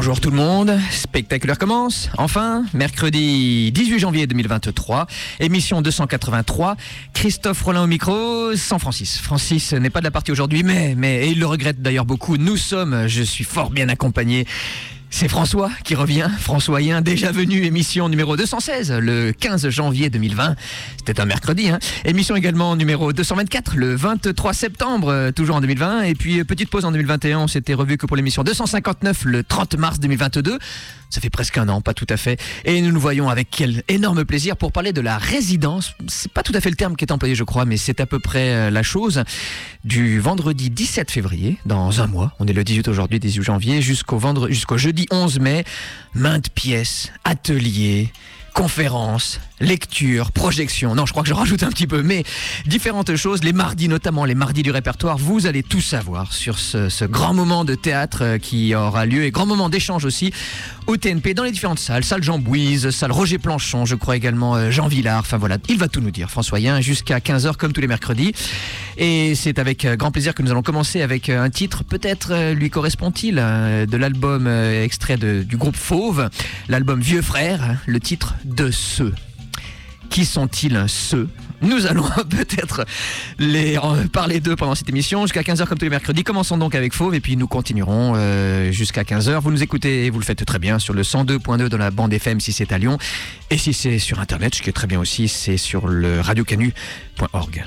Bonjour tout le monde, Spectaculaire commence, enfin, mercredi 18 janvier 2023, émission 283, Christophe Rollin au micro, sans Francis. Francis n'est pas de la partie aujourd'hui, mais et il le regrette d'ailleurs beaucoup, je suis fort bien accompagné. C'est François qui revient, Françoisien, déjà venu, émission numéro 216, le 15 janvier 2020. C'était un mercredi, hein. Émission également numéro 224, le 23 septembre, toujours en 2020. Et puis, petite pause en 2021, on s'était revu que pour l'émission 259, le 30 mars 2022. Ça fait presque un an, pas tout à fait. Et nous nous voyons avec quel énorme plaisir pour parler de la résidence. C'est pas tout à fait le terme qui est employé, je crois, mais c'est à peu près la chose. Du vendredi 17 février, dans un mois, on est le 18 aujourd'hui, 18 janvier, jusqu'au jeudi 11 mai, maintes pièces, ateliers, conférences, lectures, projections. Non, je crois que je rajoute un petit peu, mais différentes choses. Les mardis, notamment les mardis du répertoire, vous allez tout savoir sur ce grand moment de théâtre qui aura lieu et grand moment d'échange aussi au TNP dans les différentes salles. Salle Jean Bouise, salle Roger Planchon, je crois également Jean Villard. Enfin voilà, il va tout nous dire, Françoisien, jusqu'à 15h comme tous les mercredis. Et c'est avec grand plaisir que nous allons commencer avec un titre, peut-être lui correspond-il, de l'album extrait du groupe Fauve, l'album Vieux Frères, le titre de Ceux. Qui sont-ils ceux ? Nous allons peut-être parler d'eux pendant cette émission jusqu'à 15h comme tous les mercredis. Commençons donc avec Fauve et puis nous continuerons jusqu'à 15h. Vous nous écoutez et vous le faites très bien sur le 102.2 dans la bande FM si c'est à Lyon. Et si c'est sur Internet, ce qui est très bien aussi, c'est sur le radiocanu.org.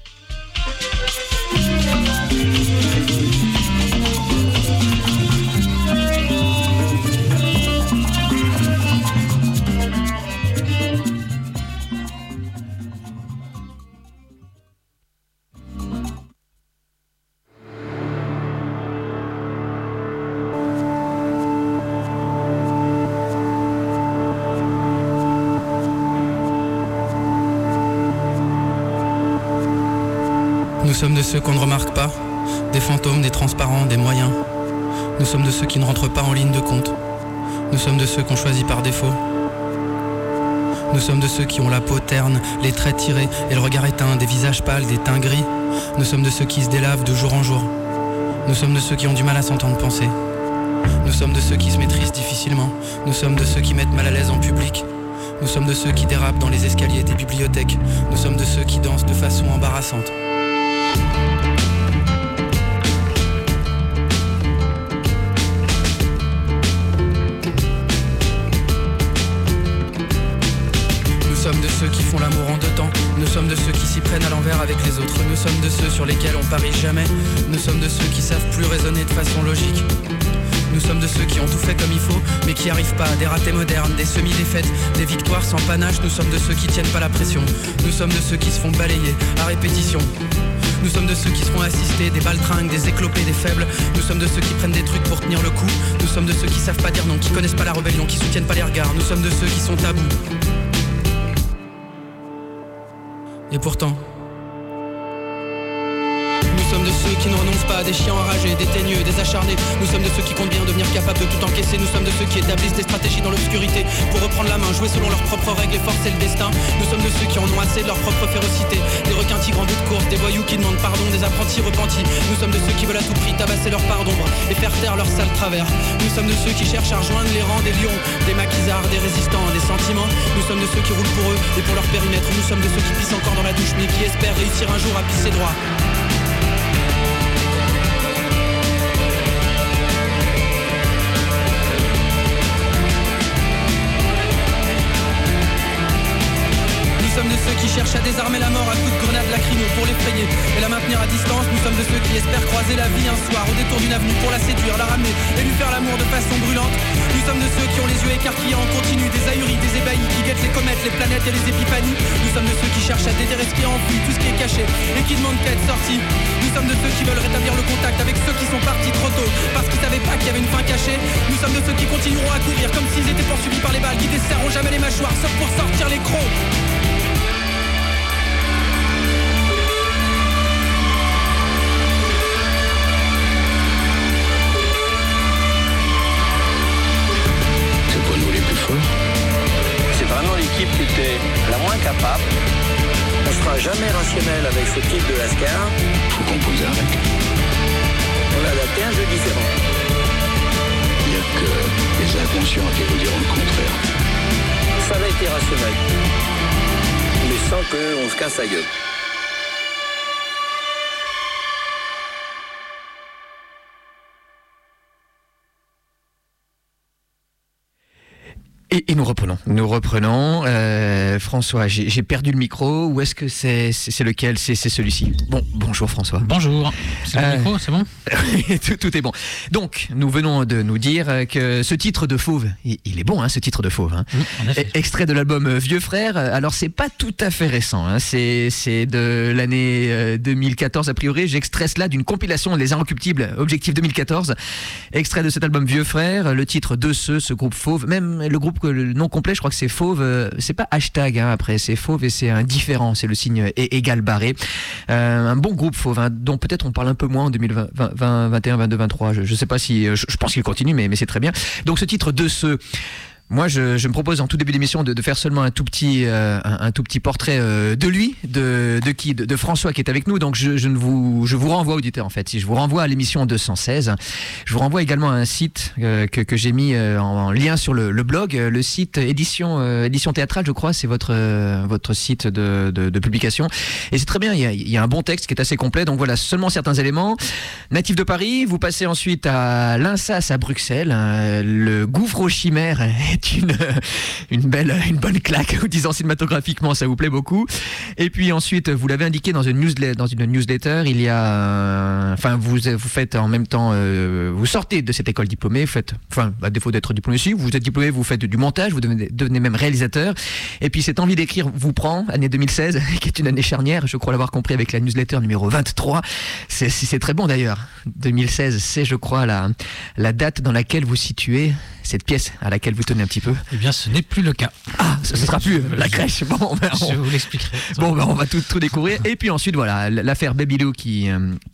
Nous sommes de ceux qu'on ne remarque pas, des fantômes, des transparents, des moyens. Nous sommes de ceux qui ne rentrent pas en ligne de compte. Nous sommes de ceux qu'on choisit par défaut. Nous sommes de ceux qui ont la peau terne, les traits tirés et le regard éteint, des visages pâles, des teints gris. Nous sommes de ceux qui se délavent de jour en jour. Nous sommes de ceux qui ont du mal à s'entendre penser. Nous sommes de ceux qui se maîtrisent difficilement. Nous sommes de ceux qui mettent mal à l'aise en public. Nous sommes de ceux qui dérapent dans les escaliers des bibliothèques. Nous sommes de ceux qui dansent de façon embarrassante. Nous sommes de ceux qui font l'amour en deux temps. Nous sommes de ceux qui s'y prennent à l'envers avec les autres. Nous sommes de ceux sur lesquels on parie jamais. Nous sommes de ceux qui savent plus raisonner de façon logique. Nous sommes de ceux qui ont tout fait comme il faut, mais qui arrivent pas, des ratés modernes, des semi-défaites, des victoires sans panache. Nous sommes de ceux qui tiennent pas la pression. Nous sommes de ceux qui se font balayer à répétition. Nous sommes de ceux qui se font assister, des baltringues, des éclopés, des faibles. Nous sommes de ceux qui prennent des trucs pour tenir le coup. Nous sommes de ceux qui savent pas dire non, qui connaissent pas la rébellion, qui soutiennent pas les regards. Nous sommes de ceux qui sont tabous. Et pourtant, nous sommes de ceux qui ne renoncent pas, des chiens enragés, des teigneux, des acharnés. Nous sommes de ceux qui comptent bien devenir capables de tout encaisser. Nous sommes de ceux qui établissent des stratégies dans l'obscurité pour reprendre la main, jouer selon leurs propres règles et forcer le destin. Nous sommes de ceux qui en ont assez de leur propre férocité, des requins tigres en bout de course, des voyous qui demandent pardon, des apprentis repentis. Nous sommes de ceux qui veulent à tout prix tabasser leur part d'ombre et faire taire leur sale travers. Nous sommes de ceux qui cherchent à rejoindre les rangs des lions, des maquisards, des résistants, des sentiments. Nous sommes de ceux qui roulent pour eux et pour leur périmètre. Nous sommes de ceux qui pissent encore dans la douche mais qui espèrent réussir un jour à pisser droit. Nous sommes de ceux qui cherchent à désarmer la mort à coups de grenades lacrymo pour l'effrayer et la maintenir à distance. Nous sommes de ceux qui espèrent croiser la vie un soir au détour d'une avenue pour la séduire, la ramener et lui faire l'amour de façon brûlante. Nous sommes de ceux qui ont les yeux écarquillés en continu, des ahuris, des ébahis, qui guettent les comètes, les planètes et les épiphanies. Nous sommes de ceux qui cherchent à déterrer ce qui est enfui, tout ce qui est caché et qui demandent qu'à être sorti. Nous sommes de ceux qui veulent rétablir le contact avec ceux qui sont partis trop tôt parce qu'ils savaient pas qu'il y avait une fin cachée. Nous sommes de ceux qui continueront à courir comme s'ils étaient poursuivis par les balles, qui desserreront jamais les mâchoires sauf pour sortir les crocs. C'est vraiment l'équipe qui était la moins capable. On ne sera jamais rationnel avec ce type de lascar. Faut composer avec. On a adapté un jeu différent. Il n'y a que conscients qui vous diront le contraire. Ça va être irrationnel. Mais sans qu'on se casse la gueule. Et nous reprenons. François, j'ai perdu le micro. Où est-ce que c'est lequel? C'est celui-ci. Bon, bonjour François. Bonjour. C'est le micro, c'est bon? tout est bon. Donc, nous venons de nous dire que ce titre de Fauve, il est bon, hein, ce titre de Fauve. Hein. En effet. Extrait de l'album Vieux Frère. Alors, c'est pas tout à fait récent. Hein. C'est de l'année 2014 a priori. J'extrais cela d'une compilation Les Inrecuptibles, Objectif 2014. Extrait de cet album Vieux Frère. Le titre de ce groupe Fauve. Même le groupe, le nom complet, je crois que c'est Fauve. C'est pas hashtag, hein, après, c'est Fauve et c'est indifférent. C'est le signe égal barré. Un bon groupe Fauve, hein, dont peut-être on parle un peu moins en 2020, 21, 22, 23. Je sais pas si. Je pense qu'il continue, mais c'est très bien. Donc ce titre de ce. Moi, je me propose en tout début d'émission de faire seulement un tout petit portrait de lui, de François qui est avec nous. Donc, je vous renvoie, auditeurs, en fait. Si je vous renvoie à l'émission 216, je vous renvoie également à un site que j'ai mis en lien sur le blog, le site édition théâtrale, je crois, c'est votre site de publication. Et c'est très bien. Il y a un bon texte qui est assez complet. Donc voilà, seulement certains éléments. Natif de Paris, vous passez ensuite à l'INSAS à Bruxelles. Le gouffre aux chimères est une bonne claque, vous disant cinématographiquement, ça vous plaît beaucoup. Et puis ensuite, vous l'avez indiqué dans une newsletter, il y a, vous faites en même temps, vous sortez de cette école diplômée, à défaut d'être diplômé ici, vous êtes diplômé, vous faites du montage, vous devenez même réalisateur. Et puis cette envie d'écrire vous prend, année 2016, qui est une année charnière, je crois l'avoir compris avec la newsletter numéro 23. C'est très bon d'ailleurs. 2016, c'est je crois la date dans laquelle vous situez cette pièce à laquelle vous tenez un petit peu. Eh bien, ce n'est plus le cas. Ah, ce sera plus la crèche. Bon, je vous l'expliquerai. Bon, on va tout découvrir. Et puis ensuite, voilà, l'affaire Babylou qui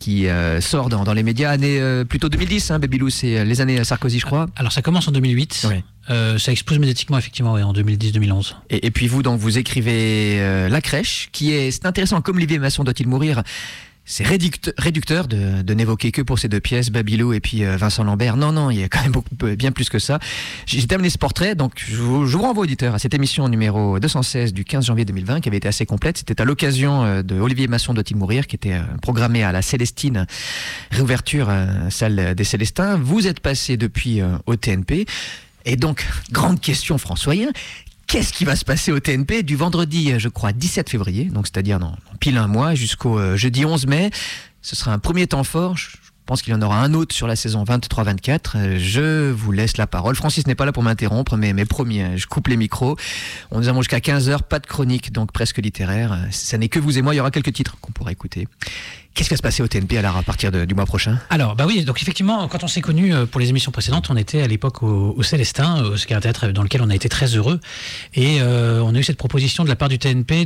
sort dans les médias, année plutôt 2010. Hein, Babylou, c'est les années Sarkozy, je crois. Alors, ça commence en 2008. Oui. Ça explose médiatiquement, effectivement, en 2010-2011. Et puis vous, donc, vous écrivez La Crèche, c'est intéressant, comme Olivier Masson doit-il mourir. C'est réducteur de n'évoquer que pour ces deux pièces, Babylou et puis Vincent Lambert. Non, il y a quand même bien plus que ça. J'ai terminé ce portrait, donc je vous renvoie, auditeurs, à cette émission numéro 216 du 15 janvier 2020, qui avait été assez complète. C'était à l'occasion de Olivier Masson doit-il mourir, qui était programmé à la Célestine, réouverture, salle des Célestins. Vous êtes passé depuis au TNP. Et donc, grande question, Françoisien. Qu'est-ce qui va se passer au TNP du vendredi, je crois, 17 février, donc c'est-à-dire dans pile un mois, jusqu'au jeudi 11 mai. Ce sera un premier temps fort. Je pense qu'il y en aura un autre sur la saison 23-24. Je vous laisse la parole. Francis n'est pas là pour m'interrompre, mais promis, je coupe les micros. On nous avons jusqu'à 15h, pas de chronique, donc presque littéraire. Ça n'est que vous et moi. Il y aura quelques titres qu'on pourra écouter. Qu'est-ce qui va se passer au TNP alors à partir du mois prochain? Alors, oui, donc effectivement, quand on s'est connus pour les émissions précédentes, on était à l'époque au Célestin, ce qui est un théâtre dans lequel on a été très heureux. Et on a eu cette proposition de la part du TNP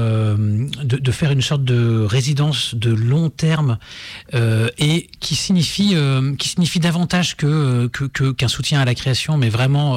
de faire une sorte de résidence de long terme et qui signifie davantage qu'un soutien à la création, mais vraiment...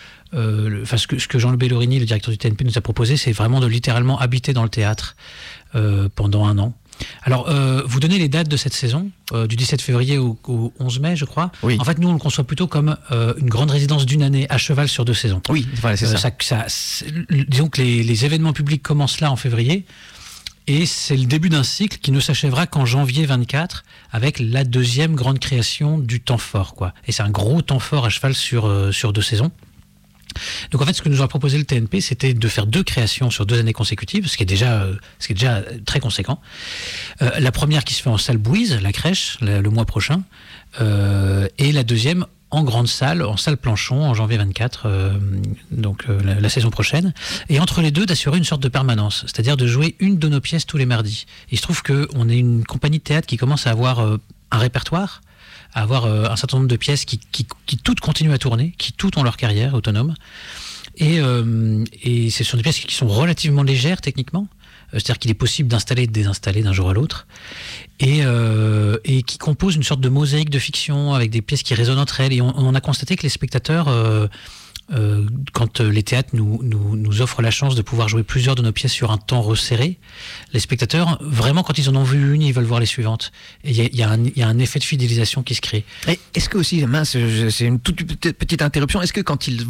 ce que Jean Le Bellorini, le directeur du TNP, nous a proposé, c'est vraiment de littéralement habiter dans le théâtre pendant un an. Alors, vous donnez les dates de cette saison, du 17 février au 11 mai, je crois. Oui. En fait, nous, on le conçoit plutôt comme une grande résidence d'une année à cheval sur 2 saisons. Oui, voilà, c'est ça. Disons que les événements publics commencent là en février, et c'est le début d'un cycle qui ne s'achèvera qu'en janvier 24, avec la deuxième grande création du temps fort, quoi. Et c'est un gros temps fort à cheval sur 2 saisons. Donc en fait, ce que nous a proposé le TNP, c'était de faire 2 créations sur 2 années consécutives, ce qui est déjà très conséquent. La première qui se fait en salle Bouise, la crèche, le mois prochain, et la deuxième en grande salle, en salle Planchon, en janvier 24, la saison prochaine. Et entre les deux, d'assurer une sorte de permanence, c'est-à-dire de jouer une de nos pièces tous les mardis. Il se trouve qu'on est une compagnie de théâtre qui commence à avoir un répertoire, à avoir un certain nombre de pièces qui toutes continuent à tourner, qui toutes ont leur carrière autonome. Et ce sont des pièces qui sont relativement légères techniquement, c'est-à-dire qu'il est possible d'installer et de désinstaller d'un jour à l'autre, et qui composent une sorte de mosaïque de fiction avec des pièces qui résonnent entre elles. Et on a constaté que les spectateurs quand les théâtres nous offrent la chance de pouvoir jouer plusieurs de nos pièces sur un temps resserré, les spectateurs, vraiment, quand ils en ont vu une, ils veulent voir les suivantes. Et il y a un effet de fidélisation qui se crée. Et est-ce que aussi, mince, c'est une toute petite interruption, est-ce que quand ils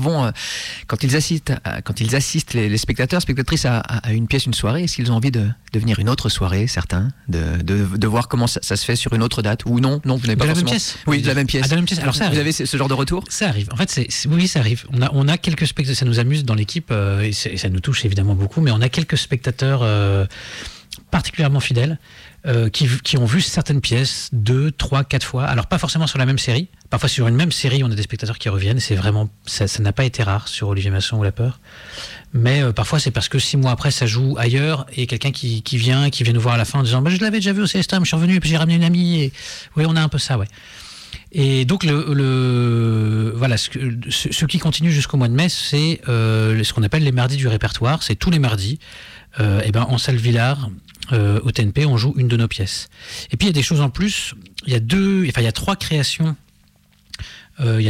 assistent les spectateurs, spectatrices à une pièce, une soirée, est-ce qu'ils ont envie de venir une autre soirée, certains, de voir comment ça se fait sur une autre date, ou non, vous n'avez pas de forcément... la même pièce. Oui, de la même pièce. Ah, de la même pièce. Alors ça vous avez ce genre de retour? Ça arrive. En fait, oui, ça arrive. On a quelques spectateurs, ça nous amuse dans l'équipe, et ça nous touche évidemment beaucoup, mais on a quelques spectateurs particulièrement fidèles qui ont vu certaines pièces 2, 3, 4 fois. Alors pas forcément sur la même série. Parfois sur une même série, on a des spectateurs qui reviennent. Et c'est vraiment, ça n'a pas été rare sur Olivier Masson ou La Peur. Mais parfois c'est parce que 6 mois après ça joue ailleurs et quelqu'un qui vient nous voir à la fin en disant je l'avais déjà vu au CSTM, je suis revenu et puis j'ai ramené une amie. Et oui, on a un peu ça, ouais. Et donc voilà, ce qui continue jusqu'au mois de mai, c'est ce qu'on appelle les mardis du répertoire. C'est tous les mardis, en salle Villard, au TNP, on joue une de nos pièces. Et puis il y a des choses en plus. Il y a 3 créations. Donc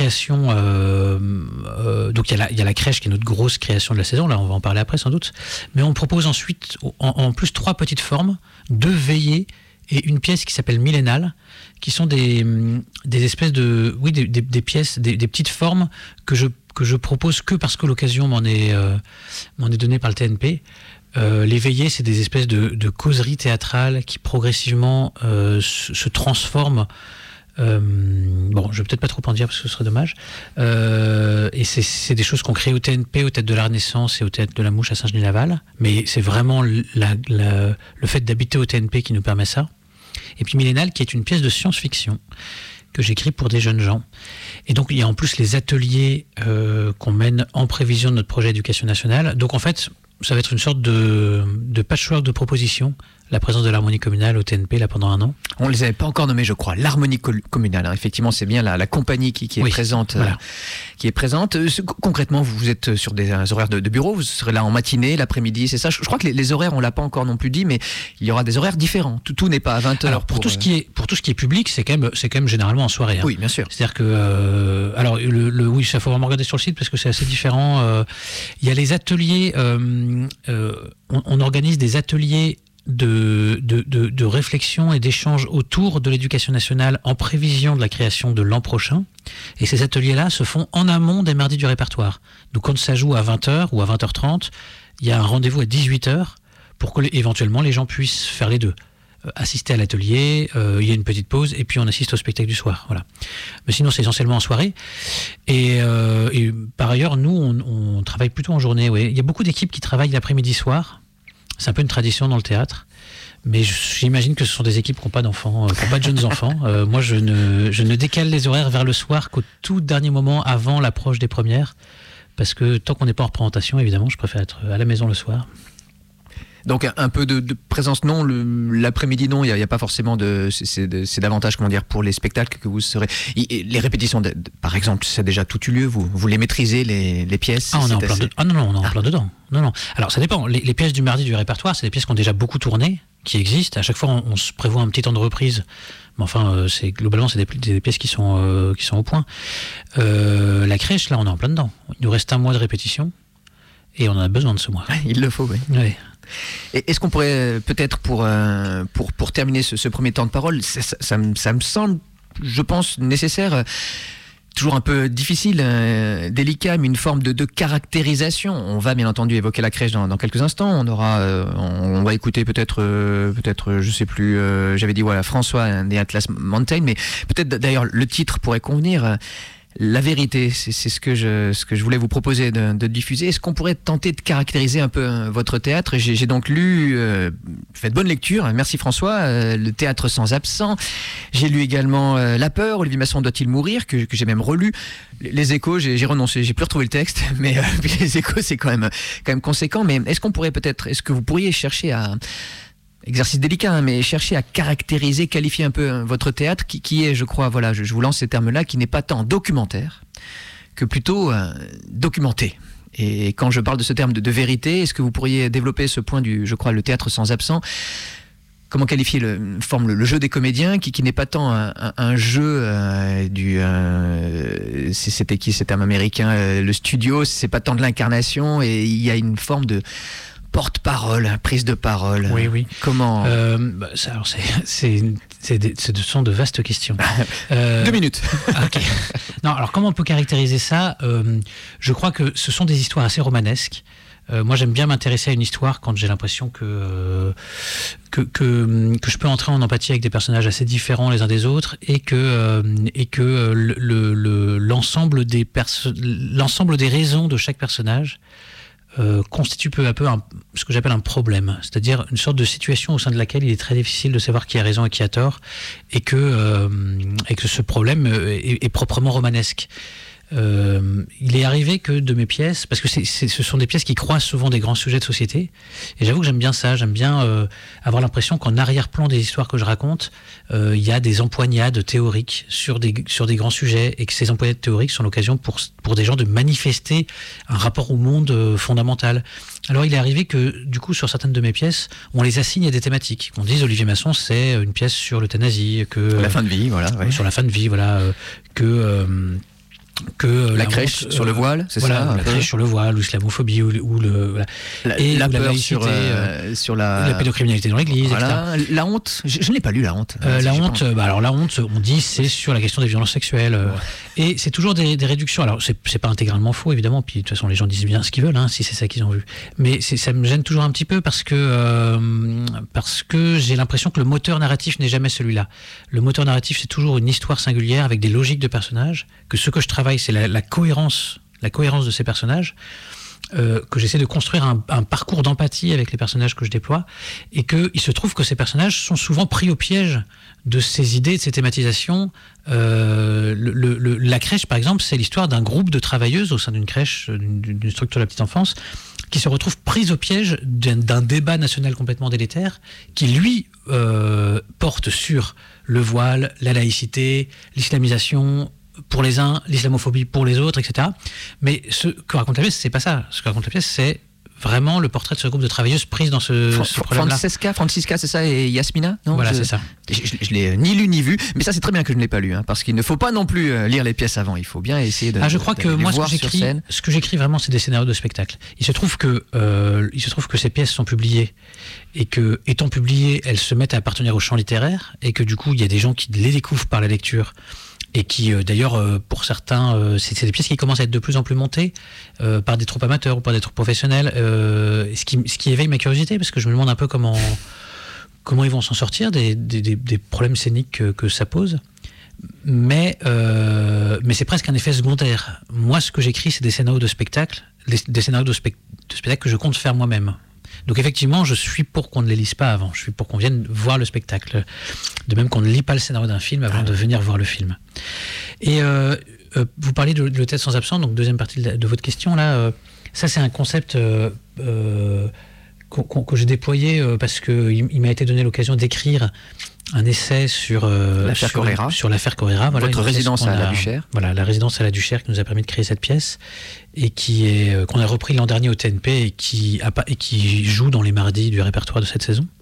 il y a la crèche qui est notre grosse création de la saison. Là, on va en parler après sans doute. Mais on propose ensuite, en plus, 3 petites formes, 2 veillées et une pièce qui s'appelle Millénale, qui sont des espèces de, oui, des pièces, des petites formes que je propose que parce que l'occasion m'en est donnée par le TNP. Les veillées, c'est des espèces de causeries théâtrales qui progressivement se transforment. Je vais peut-être pas trop en dire parce que ce serait dommage. Et c'est des choses qu'on crée au TNP, au Théâtre de la Renaissance et au Théâtre de la Mouche à Saint-Genis-Laval. Mais c'est vraiment le fait d'habiter au TNP qui nous permet ça. Et puis Millénale, qui est une pièce de science-fiction que j'écris pour des jeunes gens. Et donc il y a en plus les ateliers qu'on mène en prévision de notre projet éducation nationale. Donc en fait, ça va être une sorte de patchwork de propositions. La présence de l'harmonie communale au TNP là pendant 1 an. On ne les avait pas encore nommés, je crois. L'harmonie communale, hein. Effectivement, c'est bien la compagnie qui est présente. Voilà. Qui est présente. Concrètement, vous êtes sur des horaires de bureau. Vous serez là en matinée, l'après-midi, c'est ça. Je crois que les horaires, on l'a pas encore non plus dit, mais il y aura des horaires différents. Tout n'est pas à 20h. Alors pour tout ce qui est public, c'est quand même généralement en soirée. Hein. Oui, bien sûr. C'est-à-dire que oui, ça faut vraiment regarder sur le site parce que c'est assez différent. Il y a les ateliers. On organise des ateliers de réflexion et d'échange autour de l'éducation nationale en prévision de la création de l'an prochain. Et ces ateliers-là se font en amont des mardis du répertoire. Donc quand ça joue à 20h ou à 20h30, il y a un rendez-vous à 18h pour que éventuellement les gens puissent faire les deux. Assister à l'atelier, il y a une petite pause et puis on assiste au spectacle du soir. Voilà. Mais sinon c'est essentiellement en soirée. Et par ailleurs, nous on travaille plutôt en journée. Ouais. Il y a beaucoup d'équipes qui travaillent l'après-midi-soir. C'est un peu une tradition dans le théâtre, mais j'imagine que ce sont des équipes qui n'ont pas d'enfants, qui n'ont pas de jeunes enfants. Moi, je ne décale les horaires vers le soir qu'au tout dernier moment avant l'approche des premières, parce que tant qu'on n'est pas en représentation, évidemment, je préfère être à la maison le soir. Donc un peu de présence, non, l'après-midi, non, il n'y a pas forcément c'est davantage, comment dire, pour les spectacles que vous serez... Les répétitions, par exemple, ça a déjà tout eu lieu, vous les maîtrisez, les pièces? On est en plein dedans. Non. Alors ça dépend, les pièces du mardi du répertoire, c'est des pièces qui ont déjà beaucoup tourné, qui existent, à chaque fois on se prévoit un petit temps de reprise, mais enfin, globalement c'est des pièces qui sont au point. La crèche, là, on est en plein dedans. Il nous reste 1 mois de répétition, et on en a besoin de ce mois. Il le faut, oui. Oui. Est-ce qu'on pourrait peut-être pour terminer ce premier temps de parole, ça me semble, je pense, nécessaire, toujours un peu difficile, délicat, mais une forme de caractérisation. On va bien entendu évoquer la crèche dans quelques instants. On va écouter peut-être, je sais plus. J'avais dit voilà, François des Atlas Mountain, mais peut-être d'ailleurs le titre pourrait convenir. La vérité, c'est ce que je voulais vous proposer de diffuser. Est-ce qu'on pourrait tenter de caractériser un peu votre théâtre? J'ai donc lu, faites bonne lecture, merci François, le théâtre sans absent. J'ai lu également La Peur, Olivier Masson doit-il mourir, que j'ai même relu. Les Échos, j'ai renoncé, j'ai plus retrouvé le texte, mais les Échos c'est quand même conséquent. Mais est-ce que vous pourriez chercher à... Exercice délicat, hein, mais chercher à caractériser, qualifier un peu votre théâtre, qui est, je crois, voilà, je vous lance ces termes-là, qui n'est pas tant documentaire que plutôt documenté. Et quand je parle de ce terme de vérité, est-ce que vous pourriez développer ce point je crois, le théâtre sans absent? comment qualifier le jeu des comédiens qui n'est pas tant un jeu c'était qui, cet terme américain, le studio, c'est pas tant de l'incarnation, et il y a une forme de porte-parole, prise de parole. Oui. Comment ce sont de vastes questions. 2 minutes. Ok. Non, alors comment on peut caractériser ça ? Je crois que ce sont des histoires assez romanesques. Moi, j'aime bien m'intéresser à une histoire quand j'ai l'impression que je peux entrer en empathie avec des personnages assez différents les uns des autres, et que l'ensemble des raisons de chaque personnage constitue peu à peu ce que j'appelle un problème, c'est-à-dire une sorte de situation au sein de laquelle il est très difficile de savoir qui a raison et qui a tort, et que ce problème est proprement romanesque. Il est arrivé que de mes pièces, parce que ce sont des pièces qui croisent souvent des grands sujets de société, et j'avoue que j'aime bien ça, j'aime bien avoir l'impression qu'en arrière-plan des histoires que je raconte, il y a des empoignades théoriques sur des grands sujets, et que ces empoignades théoriques sont l'occasion pour des gens de manifester un rapport au monde fondamental. Alors il est arrivé que, du coup, sur certaines de mes pièces, on les assigne à des thématiques. On dise Olivier Masson, c'est une pièce sur l'euthanasie, la fin de vie, voilà. Ouais. Sur la fin de vie, voilà, que la crèche sur le voile, c'est voilà, ça, la crèche sur le voile, ou l'islamophobie, ou la peur laïcité, sur la pédocriminalité dans l'église, voilà, etc. La honte, je n'ai pas lu La honte. La honte, alors la honte, on dit c'est sur la question des violences sexuelles, et c'est toujours des réductions. Alors c'est pas intégralement faux évidemment, puis de toute façon les gens disent bien ce qu'ils veulent, si c'est ça qu'ils ont vu. Mais ça me gêne toujours un petit peu parce que j'ai l'impression que le moteur narratif n'est jamais celui-là. Le moteur narratif, c'est toujours une histoire singulière avec des logiques de personnages. Que ce que je travaille, c'est la cohérence de ces personnages, que j'essaie de construire un parcours d'empathie avec les personnages que je déploie, et qu'il se trouve que ces personnages sont souvent pris au piège de ces idées, de ces thématisations. La crèche, par exemple, c'est l'histoire d'un groupe de travailleuses au sein d'une crèche, d'une structure de la petite enfance, qui se retrouvent prises au piège d'un débat national complètement délétère, qui, lui, porte sur le voile, la laïcité, l'islamisation, pour les uns, l'islamophobie pour les autres, etc. Mais ce que raconte la pièce, c'est pas ça. Ce que raconte la pièce, c'est vraiment le portrait de ce groupe de travailleuses prises dans ce problème-là. Francisca, c'est ça, et Yasmina, non ? Voilà, c'est ça. Je l'ai ni lu ni vu, mais ça c'est très bien que je ne l'ai pas lu, parce qu'il ne faut pas non plus lire les pièces avant. Il faut bien essayer de. Je crois que moi, ce que j'écris vraiment, c'est des scénarios de spectacle. Il se trouve que ces pièces sont publiées, et que, étant publiées, elles se mettent à appartenir au champ littéraire, et que du coup, il y a des gens qui les découvrent par la lecture. Et qui, d'ailleurs, pour certains, c'est des pièces qui commencent à être de plus en plus montées par des troupes amateurs ou par des troupes professionnelles, ce qui éveille ma curiosité, parce que je me demande un peu comment ils vont s'en sortir des problèmes scéniques que ça pose. Mais c'est presque un effet secondaire. Moi, ce que j'écris, c'est des scénarios de spectacle, des scénarios de spectacle que je compte faire moi-même. Donc effectivement, je suis pour qu'on ne les lise pas avant. Je suis pour qu'on vienne voir le spectacle. De même qu'on ne lit pas le scénario d'un film avant de venir voir le film. Et vous parlez de le théâtre sans absent, donc deuxième partie de votre question là. Ça, c'est un concept que j'ai déployé parce qu'il m'a été donné l'occasion d'écrire un essai sur l'affaire Correra. Voilà, votre résidence à la Duchère. Voilà, la résidence à la Duchère qui nous a permis de créer cette pièce, et qu'on a repris l'an dernier au TNP, et qui joue dans les mardis du répertoire de cette saison.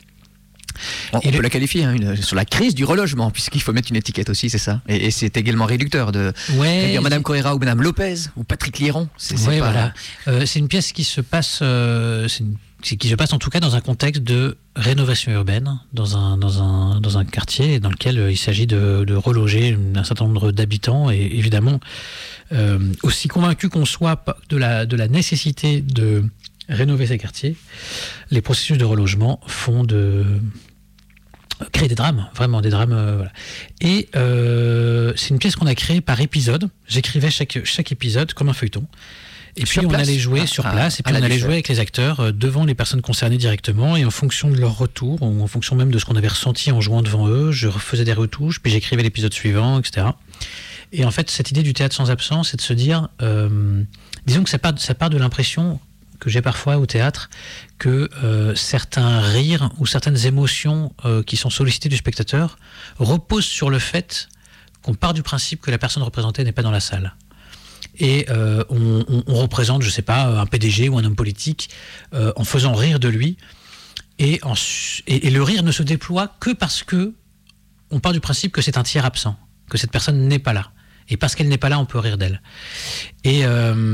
On peut la qualifier sur la crise du relogement, puisqu'il faut mettre une étiquette aussi, c'est ça. Et c'est également réducteur de dire Madame Correra ou Madame Lopez ou Patrick Liron. Voilà. C'est une pièce qui se passe. Qui se passe en tout cas dans un contexte de rénovation urbaine, dans un quartier dans lequel il s'agit de reloger un certain nombre d'habitants. Et évidemment, aussi convaincu qu'on soit de la nécessité de rénover ces quartiers, les processus de relogement font créer des drames, vraiment des drames. Voilà. Et c'est une pièce qu'on a créée par épisode. J'écrivais chaque épisode comme un feuilleton. Et puis on allait jouer sur place, et puis on allait jouer avec les acteurs devant les personnes concernées directement, et en fonction de leur retour, ou en fonction même de ce qu'on avait ressenti en jouant devant eux, je faisais des retouches, puis j'écrivais l'épisode suivant, etc. Et en fait, cette idée du théâtre sans absence, c'est de se dire, disons que ça part de l'impression que j'ai parfois au théâtre, que certains rires ou certaines émotions qui sont sollicitées du spectateur reposent sur le fait qu'on part du principe que la personne représentée n'est pas dans la salle. Et on représente, je sais pas, un PDG ou un homme politique en faisant rire de lui. Et le rire ne se déploie que parce que on part du principe que c'est un tiers absent, que cette personne n'est pas là. Et parce qu'elle n'est pas là, on peut rire d'elle. Et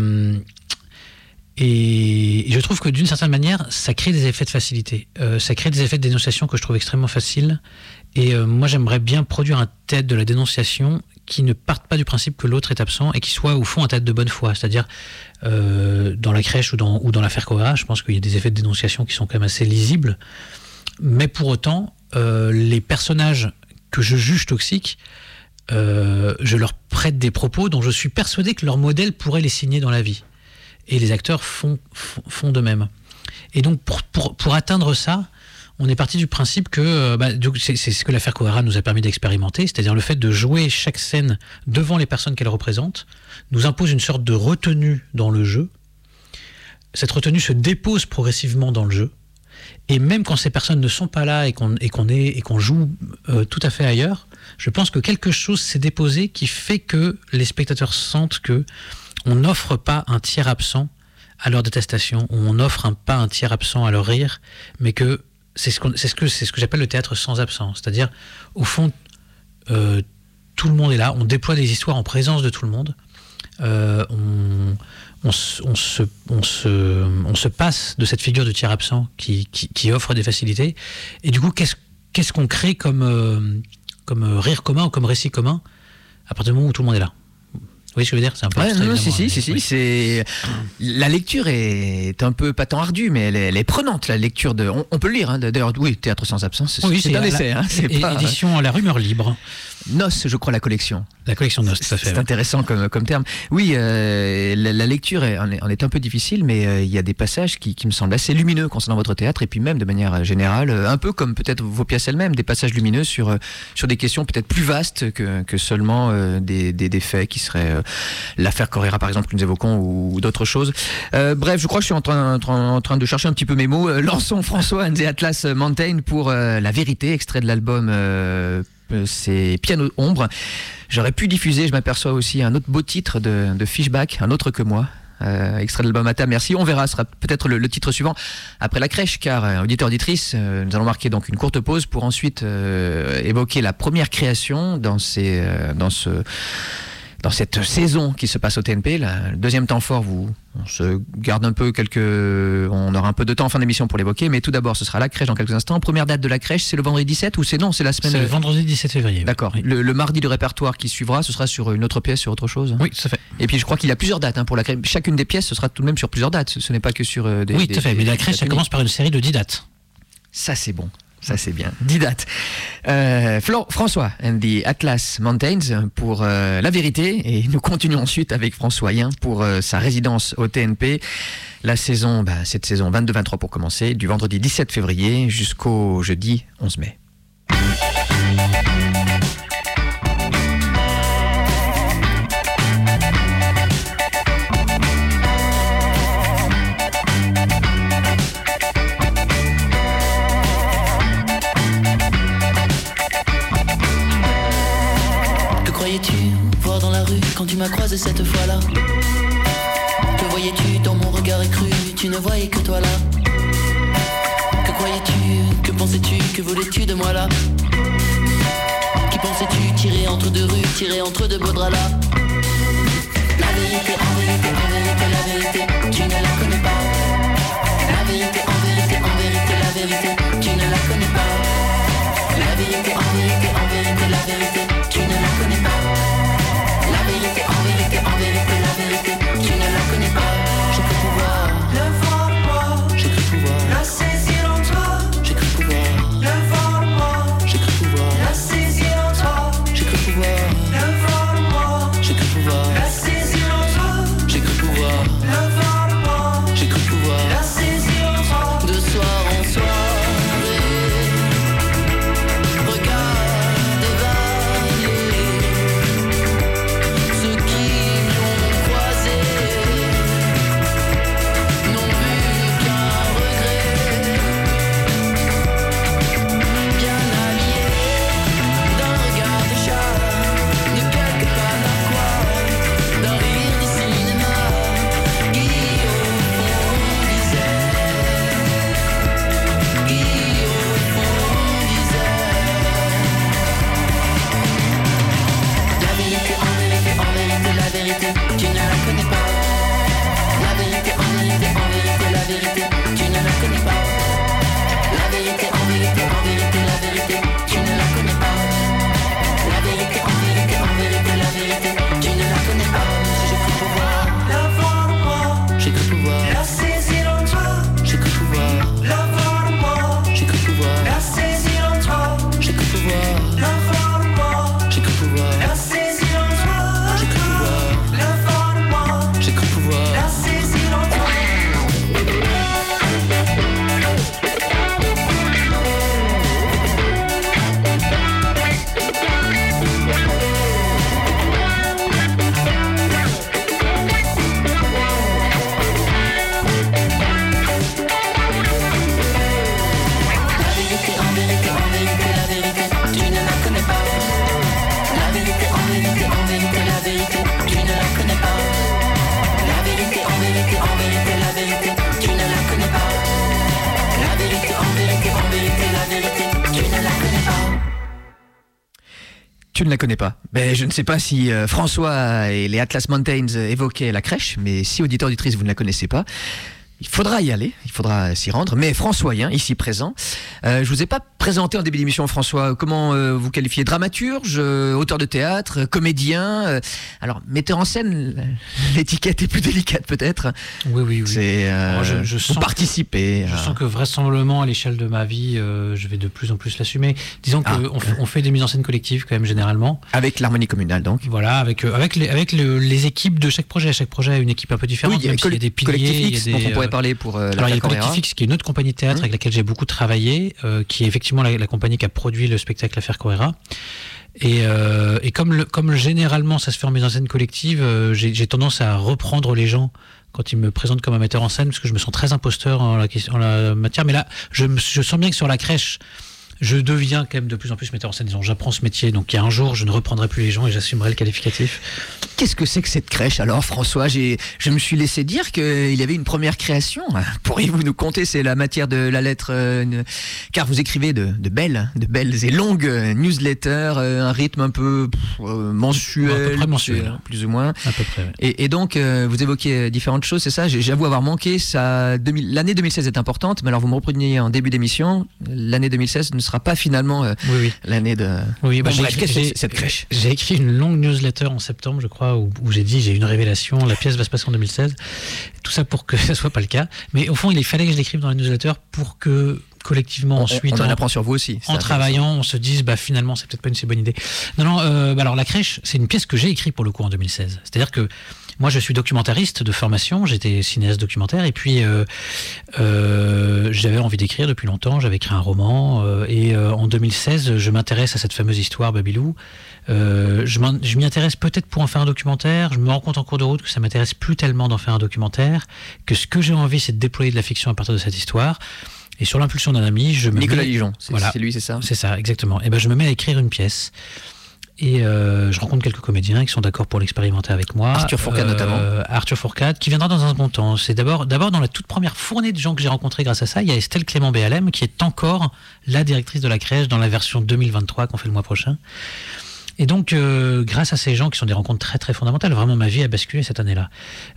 je trouve que d'une certaine manière, ça crée des effets de facilité. Ça crée des effets de dénonciation que je trouve extrêmement faciles. Et moi, j'aimerais bien produire un théâtre de la dénonciation qui ne parte pas du principe que l'autre est absent et qui soit au fond un théâtre de bonne foi. C'est-à-dire, dans la crèche ou dans l'affaire Kohara, je pense qu'il y a des effets de dénonciation qui sont quand même assez lisibles. Mais pour autant, les personnages que je juge toxiques, je leur prête des propos dont je suis persuadé que leur modèle pourrait les signer dans la vie. Et les acteurs font de même. Et donc, pour atteindre ça, on est parti du principe que c'est ce que l'affaire Kohara nous a permis d'expérimenter, c'est-à-dire le fait de jouer chaque scène devant les personnes qu'elle représente, nous impose une sorte de retenue dans le jeu. Cette retenue se dépose progressivement dans le jeu. Et même quand ces personnes ne sont pas là et qu'on joue tout à fait ailleurs, je pense que quelque chose s'est déposé qui fait que les spectateurs sentent que on n'offre pas un tiers absent à leur détestation, on n'offre pas un tiers absent à leur rire, mais que c'est ce que j'appelle le théâtre sans absent. C'est-à-dire, au fond, tout le monde est là, on déploie des histoires en présence de tout le monde, on se passe de cette figure de tiers absent qui offre des facilités. Et du coup, qu'est-ce qu'on crée comme rire commun ou comme récit commun à partir du moment où tout le monde est là? Vous voyez ce que je veux dire? C'est un peu si. Oui. C'est... La lecture est un peu pas tant ardue, mais elle est prenante, la lecture de... On peut le lire, hein, d'ailleurs, oui, Théâtre sans absence, c'est un essai. Édition La Rumeur Libre. Noce, je crois, la collection. La collection Noce, tout à fait. C'est intéressant comme terme. Oui, la lecture en est un peu difficile, mais il y a des passages qui me semblent assez lumineux concernant votre théâtre, et puis même de manière générale, un peu comme peut-être vos pièces elles-mêmes, des passages lumineux sur des questions peut-être plus vastes que seulement des faits qui seraient l'affaire Kohara, par exemple, que nous évoquons, ou d'autres choses. Bref, je crois que je suis en train de chercher un petit peu mes mots. Lançons François and the Atlas Mountain pour La Vérité, extrait de l'album... c'est Piano Ombre. J'aurais pu diffuser, je m'aperçois aussi, un autre beau titre de Fishback, un autre que moi, extrait de l'album Ata, merci. On verra, ce sera peut-être le titre suivant après la crèche, car auditeur-auditrice, nous allons marquer donc une courte pause pour ensuite évoquer la première création dans cette saison qui se passe au TNP. Le deuxième temps fort, on se garde un peu on aura un peu de temps en fin d'émission pour l'évoquer, mais tout d'abord ce sera la crèche dans quelques instants. Première date de la crèche, c'est le vendredi 17 ou c'est la semaine? C'est le vendredi 17 février. D'accord. Oui. Le mardi du répertoire qui suivra, ce sera sur une autre pièce, sur autre chose? Oui, tout à fait. Et puis je crois qu'il y a plusieurs dates pour la crèche. Chacune des pièces, ce sera tout de même sur plusieurs dates. Ce n'est pas que sur des... Oui, tout à fait. Mais la crèche, ça commence par une série de 10 dates. Ça, c'est bon. Ça, c'est bien. 10 dates. François and the Atlas Mountains pour La Vérité. Et nous continuons ensuite avec François Yin pour sa résidence au TNP. Cette saison 22-23 pour commencer, du vendredi 17 février jusqu'au jeudi 11 mai. Voir dans la rue quand tu m'as croisé cette fois-là? Que voyais-tu dans mon regard écru? Tu ne voyais que toi là. Que croyais-tu? Que pensais-tu? Que voulais-tu de moi là? Qui pensais-tu? Tirer entre deux rues, tirer entre deux beaux draps là? La vérité, en vérité, en vérité, la vérité, tu ne la connais pas. La vérité, en vérité, la vérité, tu ne la connais pas. La vérité, en vérité, la vérité, tu ne la connais pas. La vérité, en vérité, la vérité, tu ne la connais pas. J'ai cru pouvoir le voir en moi, j'ai cru pouvoir la saisir en toi, j'ai cru pouvoir le voir en moi, j'ai cru pouvoir la saisir en toi, j'ai cru pouvoir le voir en moi, j'ai cru pouvoir la saisir en toi, j'ai cru pouvoir le voir en moi, j'ai cru pouvoir la saisir en toi. De soir en soirée, regarde des vallées. vérité, en vérité, en vérité, la vérité, tu ne la connais pas. La vérité, en vérité, en vérité, la vérité, tu ne la connais pas. La vérité, en vérité, en vérité, la vérité, tu ne la connais pas. La vérité, en vérité, en vérité, la vérité, tu ne la connais pas. J'ai cru pouvoir la voir en moi, j'ai cru pouvoir la saisir en toi, j'ai cru pouvoir la voir en moi, j'ai cru pouvoir la saisir en toi, j'ai cru pouvoir la voir en moi, j'ai cru pouvoir la saisir en toi, j'ai cru pouvoir la voir en moi, j'ai cru pouvoir la saisir en toi. Tu ne la connais pas. Ben, je ne sais pas si François et les Atlas Mountains évoquaient la crèche, mais si auditeurs auditrices vous ne la connaissez pas, il faudra y aller, il faudra s'y rendre. Mais François Yen, ici présent, je vous ai pas présenté en début d'émission, François. Comment vous qualifiez? Dramaturge, auteur de théâtre, comédien. Alors, metteur en scène, l'étiquette est plus délicate peut-être. Oui. C'est je vous participez. Je sens que vraisemblablement, à l'échelle de ma vie, je vais de plus en plus l'assumer. Disons qu'on fait des mises en scène collectives quand même généralement. Avec l'harmonie communale donc. Voilà, avec les équipes de chaque projet. Chaque projet a une équipe un peu différente. Oui, il y a des piliers, il y a des dont on pourrait parler pour la Alors il y a le Correa. Collectif X qui est une autre compagnie de théâtre avec laquelle j'ai beaucoup travaillé, qui est effectivement la compagnie qui a produit le spectacle L'Affaire Correa. Et comme généralement ça se fait en mise en scène collective, j'ai tendance à reprendre les gens quand ils me présentent comme un metteur en scène, parce que je me sens très imposteur en la matière. Mais là, je sens bien que sur la crèche, je deviens quand même de plus en plus metteur en scène. Disons, j'apprends ce métier, donc il y a un jour, je ne reprendrai plus les gens et j'assumerai le qualificatif. Qu'est-ce que c'est que cette crèche alors, François? Je me suis laissé dire qu'il y avait une première création. Pourriez-vous nous conter? C'est la matière de la lettre, car vous écrivez de belles et longues newsletters, un rythme un peu mensuel, à peu près mensuel, plus ou moins. À peu près. Ouais. Et donc, vous évoquez différentes choses, c'est ça? J'avoue avoir manqué ça. L'année 2016 est importante, mais alors vous me repreniez en début d'émission. L'année 2016 ne sera pas finalement l'année de. Oui, bon, bref, qu'est-ce que c'est cette crèche? J'ai écrit une longue newsletter en septembre, je crois, où j'ai dit j'ai une révélation, la pièce va se passer en 2016. Tout ça pour que ça soit pas le cas. Mais au fond, il fallait que je l'écrive dans la newsletter pour que collectivement ensuite on en apprend sur vous aussi. En travaillant, on se dise finalement c'est peut-être pas une si bonne idée. Non, alors la crèche, c'est une pièce que j'ai écrite pour le coup en 2016. C'est-à-dire que moi, je suis documentariste de formation, j'étais cinéaste documentaire, et puis j'avais envie d'écrire depuis longtemps, j'avais écrit un roman, et en 2016, je m'intéresse à cette fameuse histoire Babylou. Je m'y intéresse peut-être pour en faire un documentaire, je me rends compte en cours de route que ça m'intéresse plus tellement d'en faire un documentaire, que ce que j'ai envie, c'est de déployer de la fiction à partir de cette histoire. Et sur l'impulsion d'un ami, Nicolas Lijon, c'est lui, c'est ça? C'est ça, exactement. Et je me mets à écrire une pièce. Et je rencontre quelques comédiens qui sont d'accord pour l'expérimenter avec moi. Arthur Fourcade notamment. Arthur Fourcade, qui viendra dans un second temps. C'est d'abord dans la toute première fournée de gens que j'ai rencontrés grâce à ça, il y a Estelle Clément-Béalem, qui est encore la directrice de la crèche dans la version 2023 qu'on fait le mois prochain. Et donc, grâce à ces gens qui sont des rencontres très très fondamentales, vraiment ma vie a basculé cette année-là.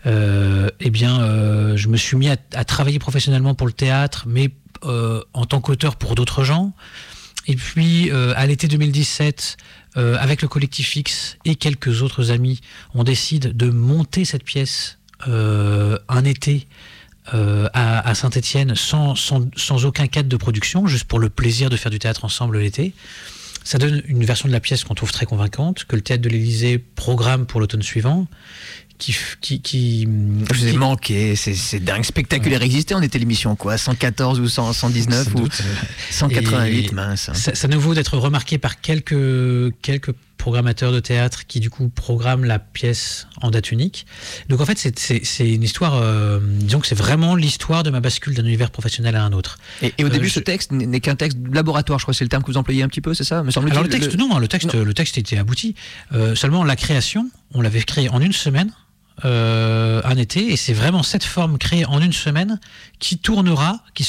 Je me suis mis à travailler professionnellement pour le théâtre, mais en tant qu'auteur pour d'autres gens. Et puis, à l'été 2017, avec le Collectif X et quelques autres amis, on décide de monter cette pièce un été à Saint-Étienne sans aucun cadre de production, juste pour le plaisir de faire du théâtre ensemble l'été. Ça donne une version de la pièce qu'on trouve très convaincante, que le Théâtre de l'Élysée programme pour l'automne suivant. Je vous ai manqué, c'est dingue, spectaculaire. Existait, on était l'émission quoi, 114 ou 119 ou 188, mince. Ça nous vaut d'être remarqué par quelques programmateurs de théâtre qui du coup programment la pièce en date unique. Donc en fait c'est une histoire, disons que c'est vraiment l'histoire de ma bascule d'un univers professionnel à un autre. Et au début ce texte n'est qu'un texte laboratoire, je crois que c'est le terme que vous employez un petit peu, c'est ça, me semble-t-il? Alors le texte était abouti. Seulement la création, on l'avait créé en une semaine. Un été, et c'est vraiment cette forme créée en une semaine qui tournera, qui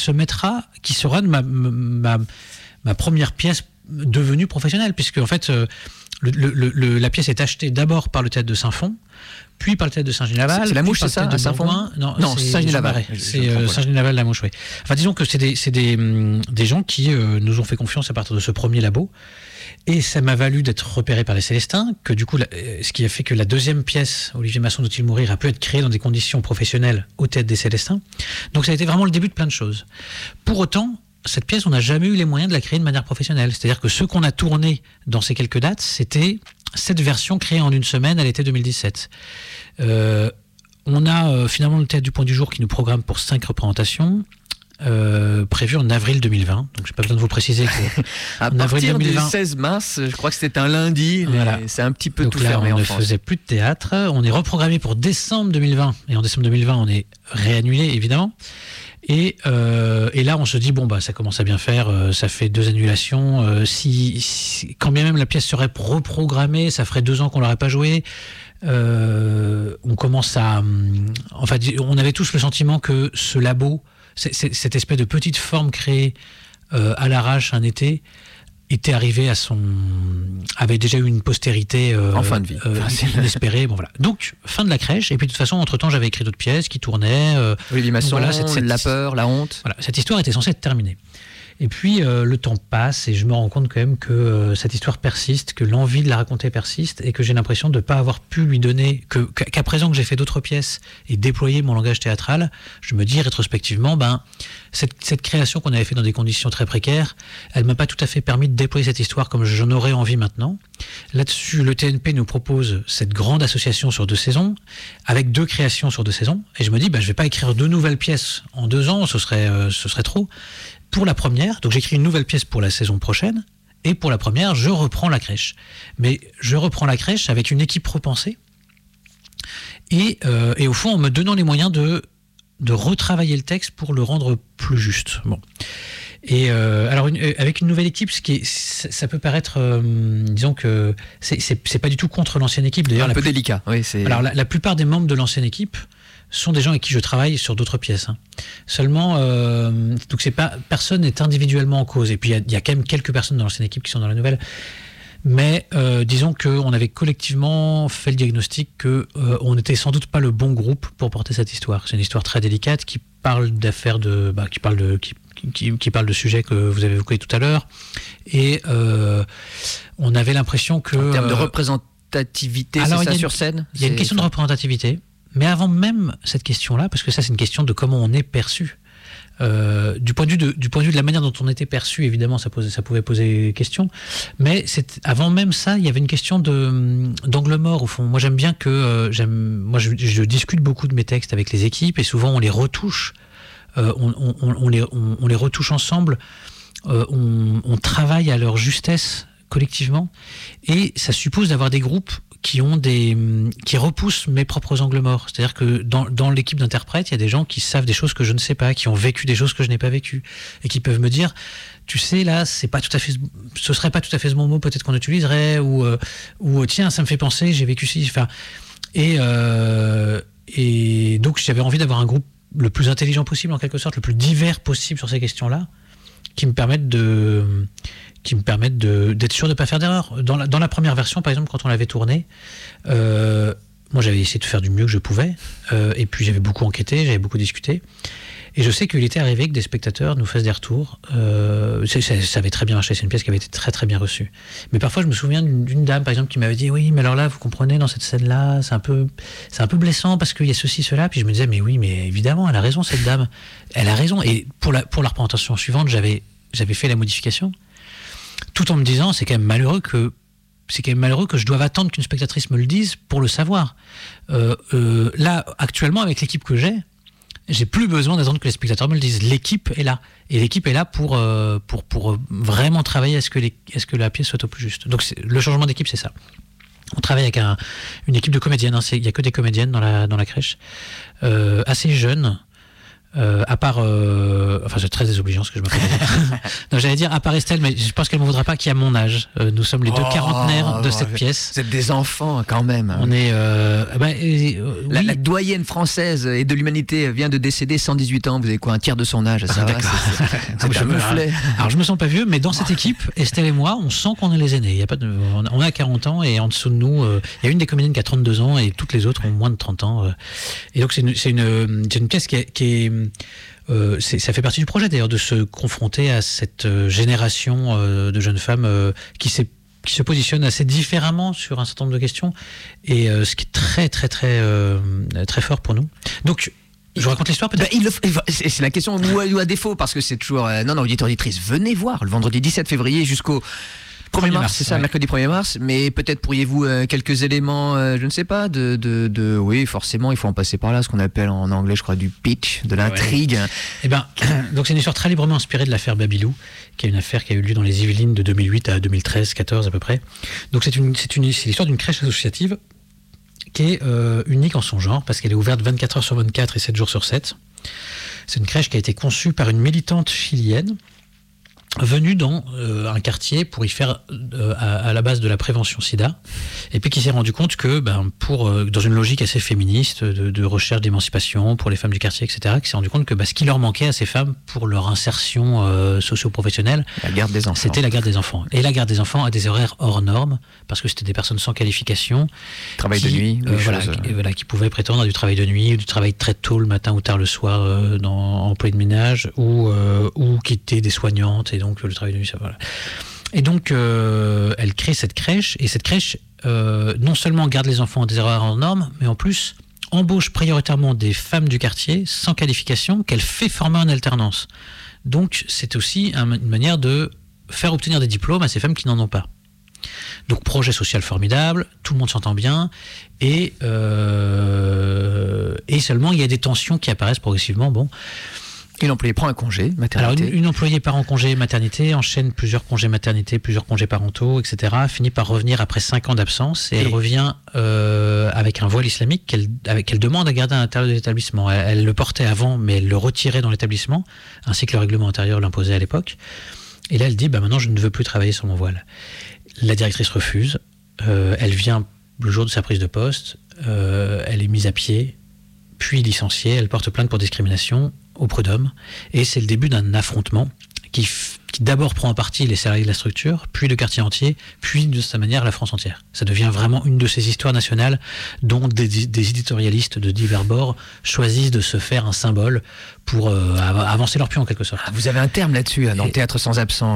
sera de ma première pièce devenue professionnelle, puisque en fait La pièce est achetée d'abord par le théâtre de Saint-Fond, puis par le théâtre de Saint-Genis-Laval. C'est la Mouche, c'est ça, à Saint-Fond? Non, c'est Saint-Genis-Laval. C'est Saint-Genis-Laval, la Mouche, oui. Enfin, disons que c'est des gens qui nous ont fait confiance à partir de ce premier labo. Et ça m'a valu d'être repéré par les Célestins, que du coup, ce qui a fait que la deuxième pièce, Olivier Masson doit-il mourir, a pu être créée dans des conditions professionnelles au théâtre des Célestins. Donc ça a été vraiment le début de plein de choses. Pour autant, cette pièce, on n'a jamais eu les moyens de la créer de manière professionnelle. C'est-à-dire que ce qu'on a tourné dans ces quelques dates, c'était cette version créée en une semaine à l'été 2017. On a finalement le Théâtre du Point du Jour qui nous programme pour 5 représentations. Prévu en avril 2020, donc j'ai pas besoin de vous préciser que à partir du 16 mars, je crois que c'était un lundi, voilà. C'est un petit peu donc tout là, fermé en France. On ne faisait plus de théâtre, on est reprogrammé pour décembre 2020, et en décembre 2020 on est réannulé évidemment, et là on se dit bon bah ça commence à bien faire, ça fait 2 annulations, quand bien même la pièce serait reprogrammée, ça ferait 2 ans qu'on l'aurait pas jouée. On commence à, enfin on avait tous le sentiment que ce labo, cette espèce de petite forme créée à l'arrache un été était arrivée avait déjà eu une postérité en fin de vie inespérée. Bon, voilà. Donc fin de la crèche, et puis de toute façon entre temps j'avais écrit d'autres pièces qui tournaient. Olivier Masson, voilà, la peur, la honte. Voilà, cette histoire était censée être terminée. Et puis le temps passe et je me rends compte quand même que cette histoire persiste, que l'envie de la raconter persiste, et que j'ai l'impression de ne pas avoir pu lui donner, qu'à présent que j'ai fait d'autres pièces et déployé mon langage théâtral, je me dis rétrospectivement, cette création qu'on avait fait dans des conditions très précaires, elle ne m'a pas tout à fait permis de déployer cette histoire comme j'en aurais envie maintenant. Là-dessus, le TNP nous propose cette grande association sur 2 saisons, avec 2 créations sur 2 saisons, et je me dis, je ne vais pas écrire 2 nouvelles pièces en 2 ans, ce serait trop. Pour la première, donc j'écris une nouvelle pièce pour la saison prochaine, et pour la première, je reprends la crèche. Mais je reprends la crèche avec une équipe repensée, et au fond, en me donnant les moyens de retravailler le texte pour le rendre plus juste. Bon. Et alors, avec une nouvelle équipe, ça peut paraître, disons que c'est pas du tout contre l'ancienne équipe. D'ailleurs, un peu délicat. Oui, alors, la plupart des membres de l'ancienne équipe sont des gens avec qui je travaille sur d'autres pièces. Seulement, donc personne n'est individuellement en cause. Et puis il y a quand même quelques personnes dans l'ancienne équipe qui sont dans la nouvelle. Mais disons qu'on avait collectivement fait le diagnostic qu'on n'était sans doute pas le bon groupe pour porter cette histoire. C'est une histoire très délicate qui parle d'affaires qui parle de sujets que vous avez évoqués tout à l'heure. Et on avait l'impression que... En termes de représentativité, c'est ça sur scène? Il y a une question de représentativité. Mais avant même cette question-là, parce que ça c'est une question de comment on est perçu, du point de vue de la manière dont on était perçu, évidemment ça pouvait poser question, mais avant même ça, il y avait une question d'angle mort au fond. Moi j'aime bien je discute beaucoup de mes textes avec les équipes, et souvent on les retouche, on les retouche ensemble, on travaille à leur justesse collectivement, et ça suppose d'avoir des groupes qui repoussent mes propres angles morts. C'est-à-dire que dans l'équipe d'interprètes, il y a des gens qui savent des choses que je ne sais pas, qui ont vécu des choses que je n'ai pas vécues, et qui peuvent me dire, tu sais, là, ce serait pas tout à fait ce bon mot peut-être qu'on utiliserait, ou tiens, ça me fait penser, j'ai vécu ci, enfin, et donc j'avais envie d'avoir un groupe le plus intelligent possible, en quelque sorte, le plus divers possible sur ces questions-là, qui me permettent d'être sûr de ne pas faire d'erreur. Dans la première version, par exemple, quand on l'avait tournée, moi j'avais essayé de faire du mieux que je pouvais, et puis j'avais beaucoup enquêté, j'avais beaucoup discuté, et je sais qu'il était arrivé que des spectateurs nous fassent des retours. Ça avait très bien marché, c'est une pièce qui avait été très très bien reçue. Mais parfois je me souviens d'une dame, par exemple, qui m'avait dit « Oui, mais alors là, vous comprenez, dans cette scène-là, c'est un peu blessant parce qu'il y a ceci, cela. » Puis je me disais « Mais oui, mais évidemment, elle a raison, cette dame. Elle a raison. » Et pour la représentation suivante, j'avais fait la modification, tout en me disant c'est quand même malheureux que je doive attendre qu'une spectatrice me le dise pour le savoir. Là, actuellement, avec l'équipe que j'ai plus besoin d'attendre que les spectateurs me le disent. L'équipe est là. Et l'équipe est là pour vraiment travailler à ce que la pièce soit au plus juste. Donc le changement d'équipe, c'est ça. On travaille avec une équipe de comédiennes. Il n'y a que des comédiennes dans la crèche. Assez jeunes. À part, enfin c'est très désobligeant ce que je m'appelle. Non, j'allais dire à part Estelle, mais je pense qu'elle ne me voudra pas qu'il y a mon âge. Nous sommes les deux quarantenaires de cette pièce. Vous êtes des enfants quand même. On est la doyenne française et de l'humanité vient de décéder 118 ans. Vous avez quoi, un tiers de son âge, ça va, Alors je me sens pas vieux, mais dans cette équipe, Estelle et moi, on sent qu'on est les aînés. Il y a pas de, on a 40 ans et en dessous de nous, il y a une des comédiennes qui a 32 ans et toutes les autres ont moins de 30 ans. Et donc c'est une pièce qui est ça fait partie du projet d'ailleurs de se confronter à cette génération de jeunes femmes qui se positionnent assez différemment sur un certain nombre de questions et ce qui est très très très très fort pour nous. Donc je vous raconte l'histoire peut-être. C'est la question ou à défaut parce que c'est toujours non auditeur auditrice, venez voir le vendredi 17 février jusqu'au 1er mars, c'est ça, ouais. Mercredi 1er mars, mais peut-être pourriez-vous quelques éléments, je ne sais pas, oui, forcément, il faut en passer par là, ce qu'on appelle en anglais, je crois, du pitch, de l'intrigue. Ouais. Eh ben, donc c'est une histoire très librement inspirée de l'affaire Babylou, qui est une affaire qui a eu lieu dans les Yvelines de 2008 à 2013-14 à peu près. Donc c'est l'histoire d'une crèche associative qui est unique en son genre, parce qu'elle est ouverte 24 heures sur 24 et 7 jours sur 7. C'est une crèche qui a été conçue par une militante chilienne, venu dans un quartier pour y faire à la base de la prévention sida, et puis qui s'est rendu compte que dans une logique assez féministe de recherche d'émancipation pour les femmes du quartier, etc., qui s'est rendu compte que ce qui leur manquait à ces femmes pour leur insertion socio-professionnelle, c'était la garde des enfants. Et la garde des enfants à des horaires hors normes, parce que c'était des personnes sans qualification, travail de nuit, qui pouvaient prétendre à du travail de nuit, ou du travail très tôt le matin ou tard le soir en employé de ménage, ou qui étaient des soignantes, et donc le travail de nuit, ça voilà. Et donc elle crée cette crèche, et cette crèche non seulement garde les enfants à des horaires en normes, mais en plus embauche prioritairement des femmes du quartier sans qualification qu'elle fait former en alternance. Donc c'est aussi une manière de faire obtenir des diplômes à ces femmes qui n'en ont pas. Donc projet social formidable, tout le monde s'entend bien, et seulement il y a des tensions qui apparaissent progressivement. Une employée prend un congé maternité. Alors une employée part en congé maternité, enchaîne plusieurs congés maternité, plusieurs congés parentaux, etc. Finit par revenir après 5 ans d'absence, et elle revient avec un voile islamique qu'elle demande à garder à l'intérieur de l'établissement. Elle le portait avant, mais elle le retirait dans l'établissement, ainsi que le règlement intérieur l'imposait à l'époque. Et là, elle dit maintenant je ne veux plus travailler sur mon voile. La directrice refuse. Elle vient le jour de sa prise de poste. Elle est mise à pied, puis licenciée. Elle porte plainte pour discrimination au prud'homme, et c'est le début d'un affrontement qui d'abord prend en partie les salariés de la structure, puis le quartier entier, puis de sa manière la France entière. Ça devient vraiment une de ces histoires nationales dont des éditorialistes de divers bords choisissent de se faire un symbole pour avancer leur pion en quelque sorte. Vous avez un terme là-dessus, dans le théâtre sans absent.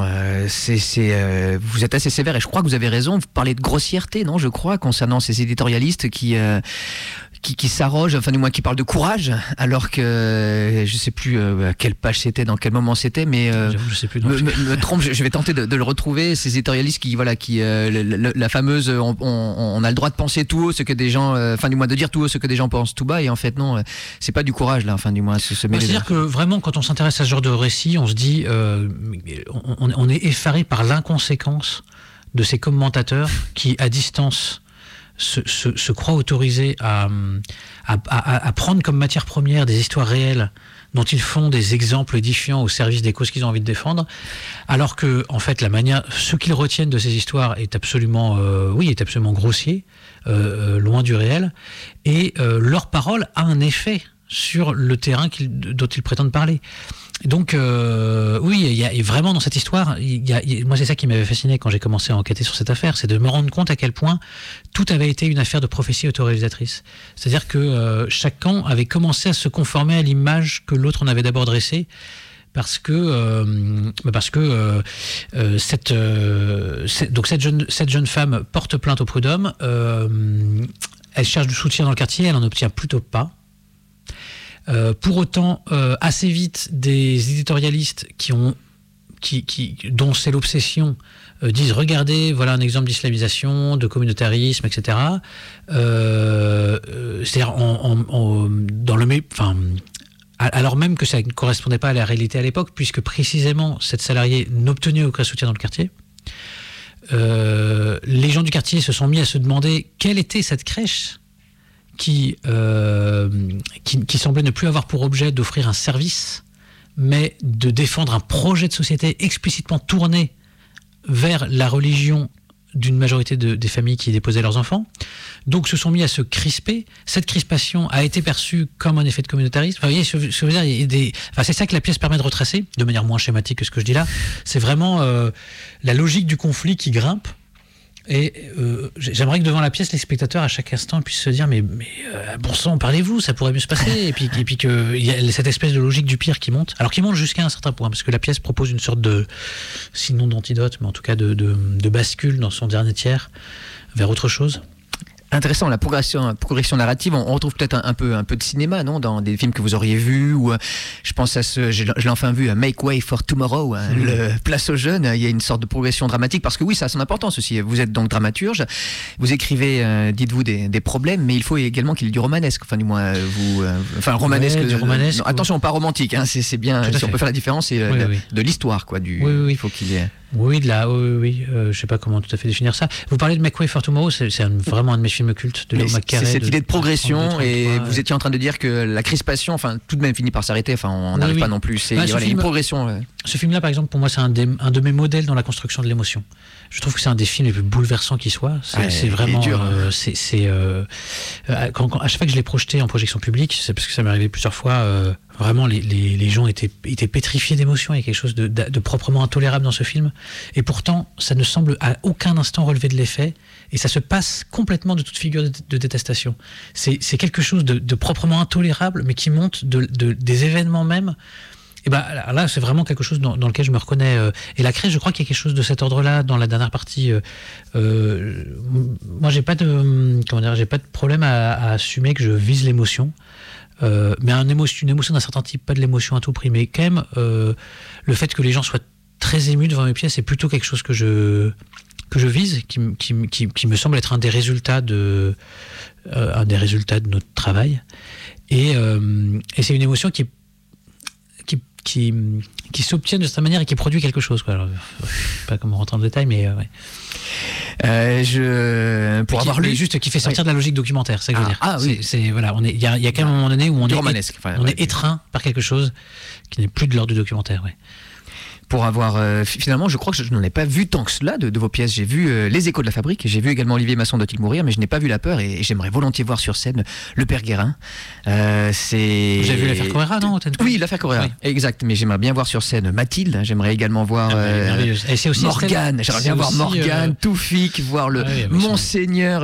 Vous êtes assez sévère, et je crois que vous avez raison. Vous parlez de grossièreté, non, je crois, concernant ces éditorialistes qui s'arrogent, enfin du moins qui parlent de courage, alors que je sais plus à quelle page c'était, dans quel moment c'était, mais je sais plus. Me trompe, je vais tenter de le retrouver. Ces éditorialistes qui la fameuse on a le droit de penser tout haut ce que des gens, enfin du moins de dire tout haut ce que des gens pensent tout bas, et en fait non, c'est pas du courage là, enfin du moins se mêler. C'est-à-dire que vraiment quand on s'intéresse à ce genre de récit, on se dit on est effaré par l'inconséquence de ces commentateurs qui à distance se croient autorisés à prendre comme matière première des histoires réelles dont ils font des exemples édifiants au service des causes qu'ils ont envie de défendre, alors que en fait ce qu'ils retiennent de ces histoires est absolument grossier, loin du réel, et leur parole a un effet sur le terrain dont ils prétendent parler. Donc il y a vraiment dans cette histoire, moi c'est ça qui m'avait fasciné quand j'ai commencé à enquêter sur cette affaire, c'est de me rendre compte à quel point tout avait été une affaire de prophétie autoréalisatrice. C'est-à-dire que chaque camp avait commencé à se conformer à l'image que l'autre en avait d'abord dressée, parce que cette jeune femme porte plainte au prud'homme, elle cherche du soutien dans le quartier, elle n'en obtient plutôt pas. Pour autant, assez vite, des éditorialistes dont c'est l'obsession, disent regardez, voilà un exemple d'islamisation, de communautarisme, etc. C'est-à-dire alors même que ça ne correspondait pas à la réalité à l'époque, puisque précisément cette salariée n'obtenait aucun soutien dans le quartier. Les gens du quartier se sont mis à se demander quelle était cette crèche qui semblait ne plus avoir pour objet d'offrir un service, mais de défendre un projet de société explicitement tourné vers la religion d'une majorité des familles qui déposaient leurs enfants. Donc se sont mis à se crisper. Cette crispation a été perçue comme un effet de communautarisme. Enfin, vous voyez, ce que je veux dire, c'est ça que la pièce permet de retracer, de manière moins schématique que ce que je dis là. C'est vraiment la logique du conflit qui grimpe. Et j'aimerais que devant la pièce, les spectateurs à chaque instant puissent se dire mais bon sang, parlez-vous, ça pourrait mieux se passer. et puis qu'il y a cette espèce de logique du pire qui monte, alors qui monte jusqu'à un certain point, parce que la pièce propose une sorte de, sinon d'antidote, mais en tout cas de bascule dans son dernier tiers vers autre chose. Intéressant, la progression narrative. On retrouve peut-être un peu de cinéma, non, dans des films que vous auriez vus, ou je pense à je l'ai enfin vu, Make Way for Tomorrow, le Place aux jeunes. Il y a une sorte de progression dramatique, parce que oui, ça a son importance aussi. Vous êtes donc dramaturge, vous écrivez, dites-vous, des problèmes, mais il faut également qu'il y ait du romanesque. Enfin, du moins, romanesque. Ouais, du romanesque. Non, attention, pas romantique. Hein, c'est bien. Si on peut faire la différence, c'est de l'histoire, quoi. Il faut qu'il y ait. Oui, je sais pas comment tout à fait définir ça. Vous parlez de Make Way for Tomorrow, c'est vraiment un de mes films cultes de Léo McCarey. C'est cette idée de progression, et vous étiez en train de dire que la crispation, enfin, tout de même finit par s'arrêter. Enfin, on n'arrive pas non plus. C'est une progression. Ce film-là, par exemple, pour moi, c'est un de mes modèles dans la construction de l'émotion. Je trouve que c'est un des films les plus bouleversants qui soit. C'est vraiment dur. À chaque fois que je l'ai projeté en projection publique, c'est parce que ça m'est arrivé plusieurs fois. Vraiment, les gens étaient pétrifiés d'émotion. Il y a quelque chose de proprement intolérable dans ce film. Et pourtant, ça ne semble à aucun instant relever de l'effet. Et ça se passe complètement de toute figure de détestation. C'est quelque chose de proprement intolérable, mais qui monte des événements même. Et là, c'est vraiment quelque chose dans lequel je me reconnais. Et la crèche, je crois qu'il y a quelque chose de cet ordre-là dans la dernière partie. Moi, j'ai pas de problème à assumer que je vise l'émotion. Mais une émotion d'un certain type, pas de l'émotion à tout prix, mais quand même le fait que les gens soient très émus devant mes pièces, c'est plutôt quelque chose que je vise, qui me semble être un des résultats de notre travail, et c'est une émotion qui s'obtient de cette manière et qui produit quelque chose, quoi. Alors, je sais pas comment rentrer dans le détail, mais ouais. Pour avoir lu, juste qui fait sortir de la logique documentaire, c'est ça que je veux dire. Ah oui. Il y a quand même un moment donné où on est étreint par quelque chose qui n'est plus de l'ordre du documentaire, ouais. Pour avoir finalement, je crois que je n'en ai pas vu tant que cela de vos pièces. J'ai vu Les Échos de la Fabrique, j'ai vu également Olivier Masson Doit-il mourir, mais je n'ai pas vu La Peur, et j'aimerais volontiers voir sur scène Le Père Guérin. Vous avez vu l'affaire Correa, non? Oui, l'affaire Correa, oui. Exact. Mais j'aimerais bien voir sur scène Mathilde. J'aimerais également voir Morgane. J'aimerais bien voir Morgane, Toufik, voir Monseigneur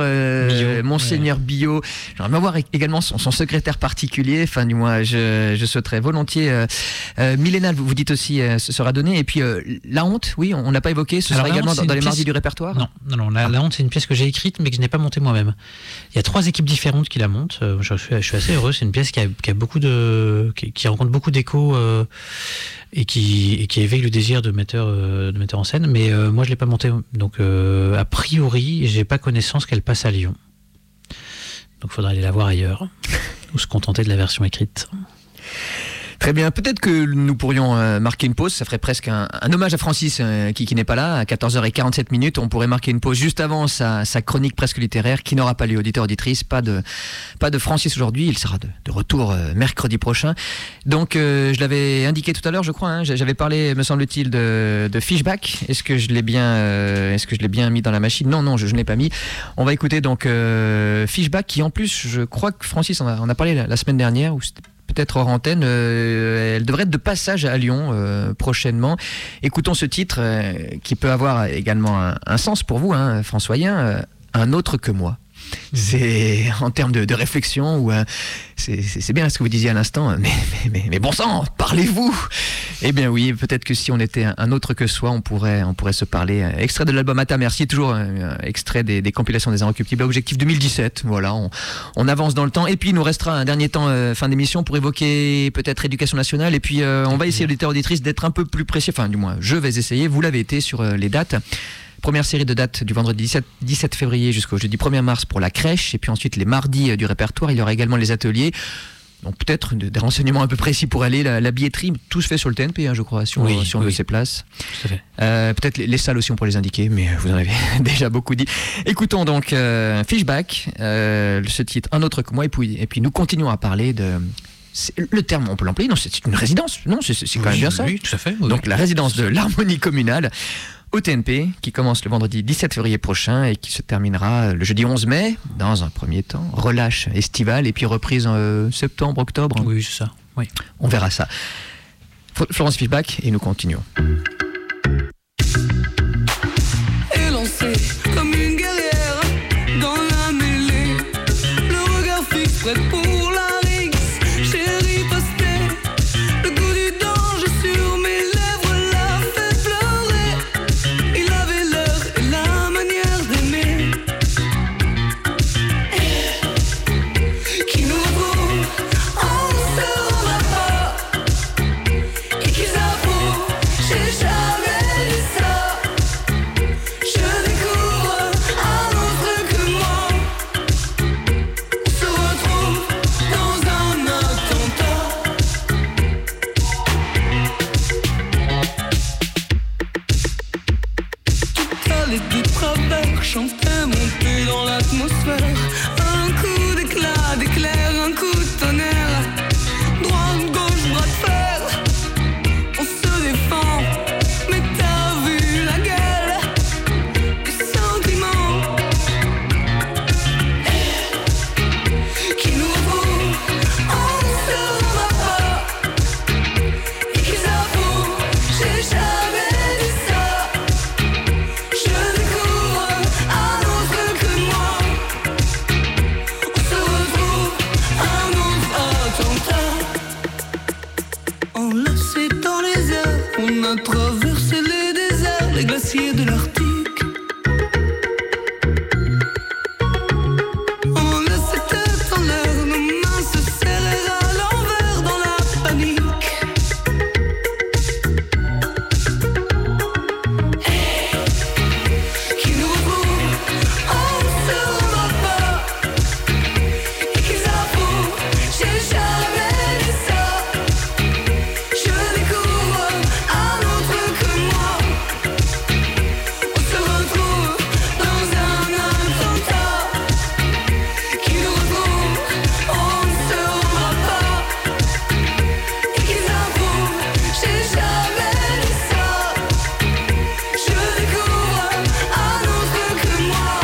Bio. J'aimerais bien voir également son secrétaire particulier. Enfin, du moins, je souhaiterais volontiers. Millénal, vous dites aussi, ce sera donné. Et puis La Honte, oui, on n'a pas évoqué, ce sera également dans les mardis du répertoire. Non, La Honte, c'est une pièce que j'ai écrite mais que je n'ai pas montée moi-même. Il y a 3 équipes différentes qui la montent. Je suis assez heureux. C'est une pièce qui rencontre beaucoup d'échos et qui éveille le désir de metteur en scène. Mais moi, je l'ai pas montée. Donc a priori, j'ai pas connaissance qu'elle passe à Lyon. Donc il faudra aller la voir ailleurs ou se contenter de la version écrite. Très bien, peut-être que nous pourrions marquer une pause, ça ferait presque un hommage à Francis qui n'est pas là, à 14h47. On pourrait marquer une pause juste avant sa chronique presque littéraire qui n'aura pas lieu, auditeurs, auditrices, pas de Francis aujourd'hui, il sera de retour mercredi prochain. Donc je l'avais indiqué tout à l'heure, je crois, j'avais parlé, me semble-t-il, de Fishback. Est-ce que je l'ai bien mis dans la machine? Non, je ne l'ai pas mis. On va écouter donc Fishback, qui en plus, je crois que Francis en a parlé la semaine dernière, ou c'était peut-être hors antenne, elle devrait être de passage à Lyon prochainement. Écoutons ce titre qui peut avoir également un sens pour vous, Françoisien, Un autre que moi. C'est en termes de réflexion, ou c'est bien ce que vous disiez à l'instant, mais bon sang, parlez-vous. Eh bien oui, peut-être que si on était un autre que soi, on pourrait se parler. Extrait de l'album À ta merci, toujours extrait des compilations des Inrecuptibles, Objectif 2017. Voilà, on avance dans le temps, et puis il nous restera un dernier temps fin d'émission pour évoquer peut-être éducation nationale, et puis on va essayer, auditeurs, auditrices, d'être un peu plus précis, enfin du moins je vais essayer, vous l'avez été sur les dates. Première série de dates du vendredi 17 février jusqu'au jeudi 1er mars pour la crèche, et puis ensuite les mardis du répertoire. Il y aura également les ateliers. Donc peut-être des renseignements un peu précis pour aller, la billetterie, tout se fait sur le TNP, je crois, si on veut ses places. Tout à fait. Peut-être les salles aussi, on pourrait les indiquer, mais vous en avez déjà beaucoup dit. Écoutons donc Fishback, ce titre, Un autre que moi, et puis nous continuons à parler de... Le terme, on peut l'employer, non, c'est une résidence, non, c'est quand même bien ça. Oui, tout à fait. Oui. Donc la résidence de l'harmonie communale au TNP, qui commence le vendredi 17 février prochain et qui se terminera le jeudi 11 mai, dans un premier temps, relâche estivale, et puis reprise en septembre, octobre. Oui, c'est ça. Oui. On verra ça. Florence Fishback, et nous continuons. Élancée comme une guerrière dans la mêlée, le regard fixe prêt pour la rixe, chérie postée, le goût du danger sur mes lèvres l'a fait pleurer. Il avait l'heure et la manière d'aimer qui nous retrouve, on ne se rendra pas. Et qui s'avoue, j'ai jamais dit ça. Je découvre un autre que moi. On se retrouve dans un attentat. Tout allait de travers, chantait, montait dans l'atmosphère. Un coup d'éclat, d'éclair, un coup de tonnerre. Droite, gauche, bras de fer. On se défend, mais t'as vu la gueule du sentiment qui nous retrouve, on ne se rendra pas. Et qui s'avoue, j'ai jamais dit ça. Je découvre un autre que moi. On se retrouve, un autre attentat. Enlacés dans les airs, on a traversé les déserts, les glaciers de l'Arctique. On laissait tête en l'air, nos mains se serrèrent à l'envers dans la panique. Qui nous retrouve, on ne se rendra pas. Et qui s'avoue, j'ai jamais dit ça. Je découvre un autre que moi. On se retrouve dans un attentat. Qui nous retrouve, on ne se rendra pas. Et qui s'avoue, j'ai jamais dit ça. Je découvre un autre que moi.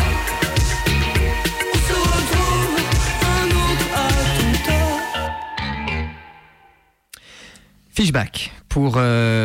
On se retrouve un autre attentat. Fishback, pour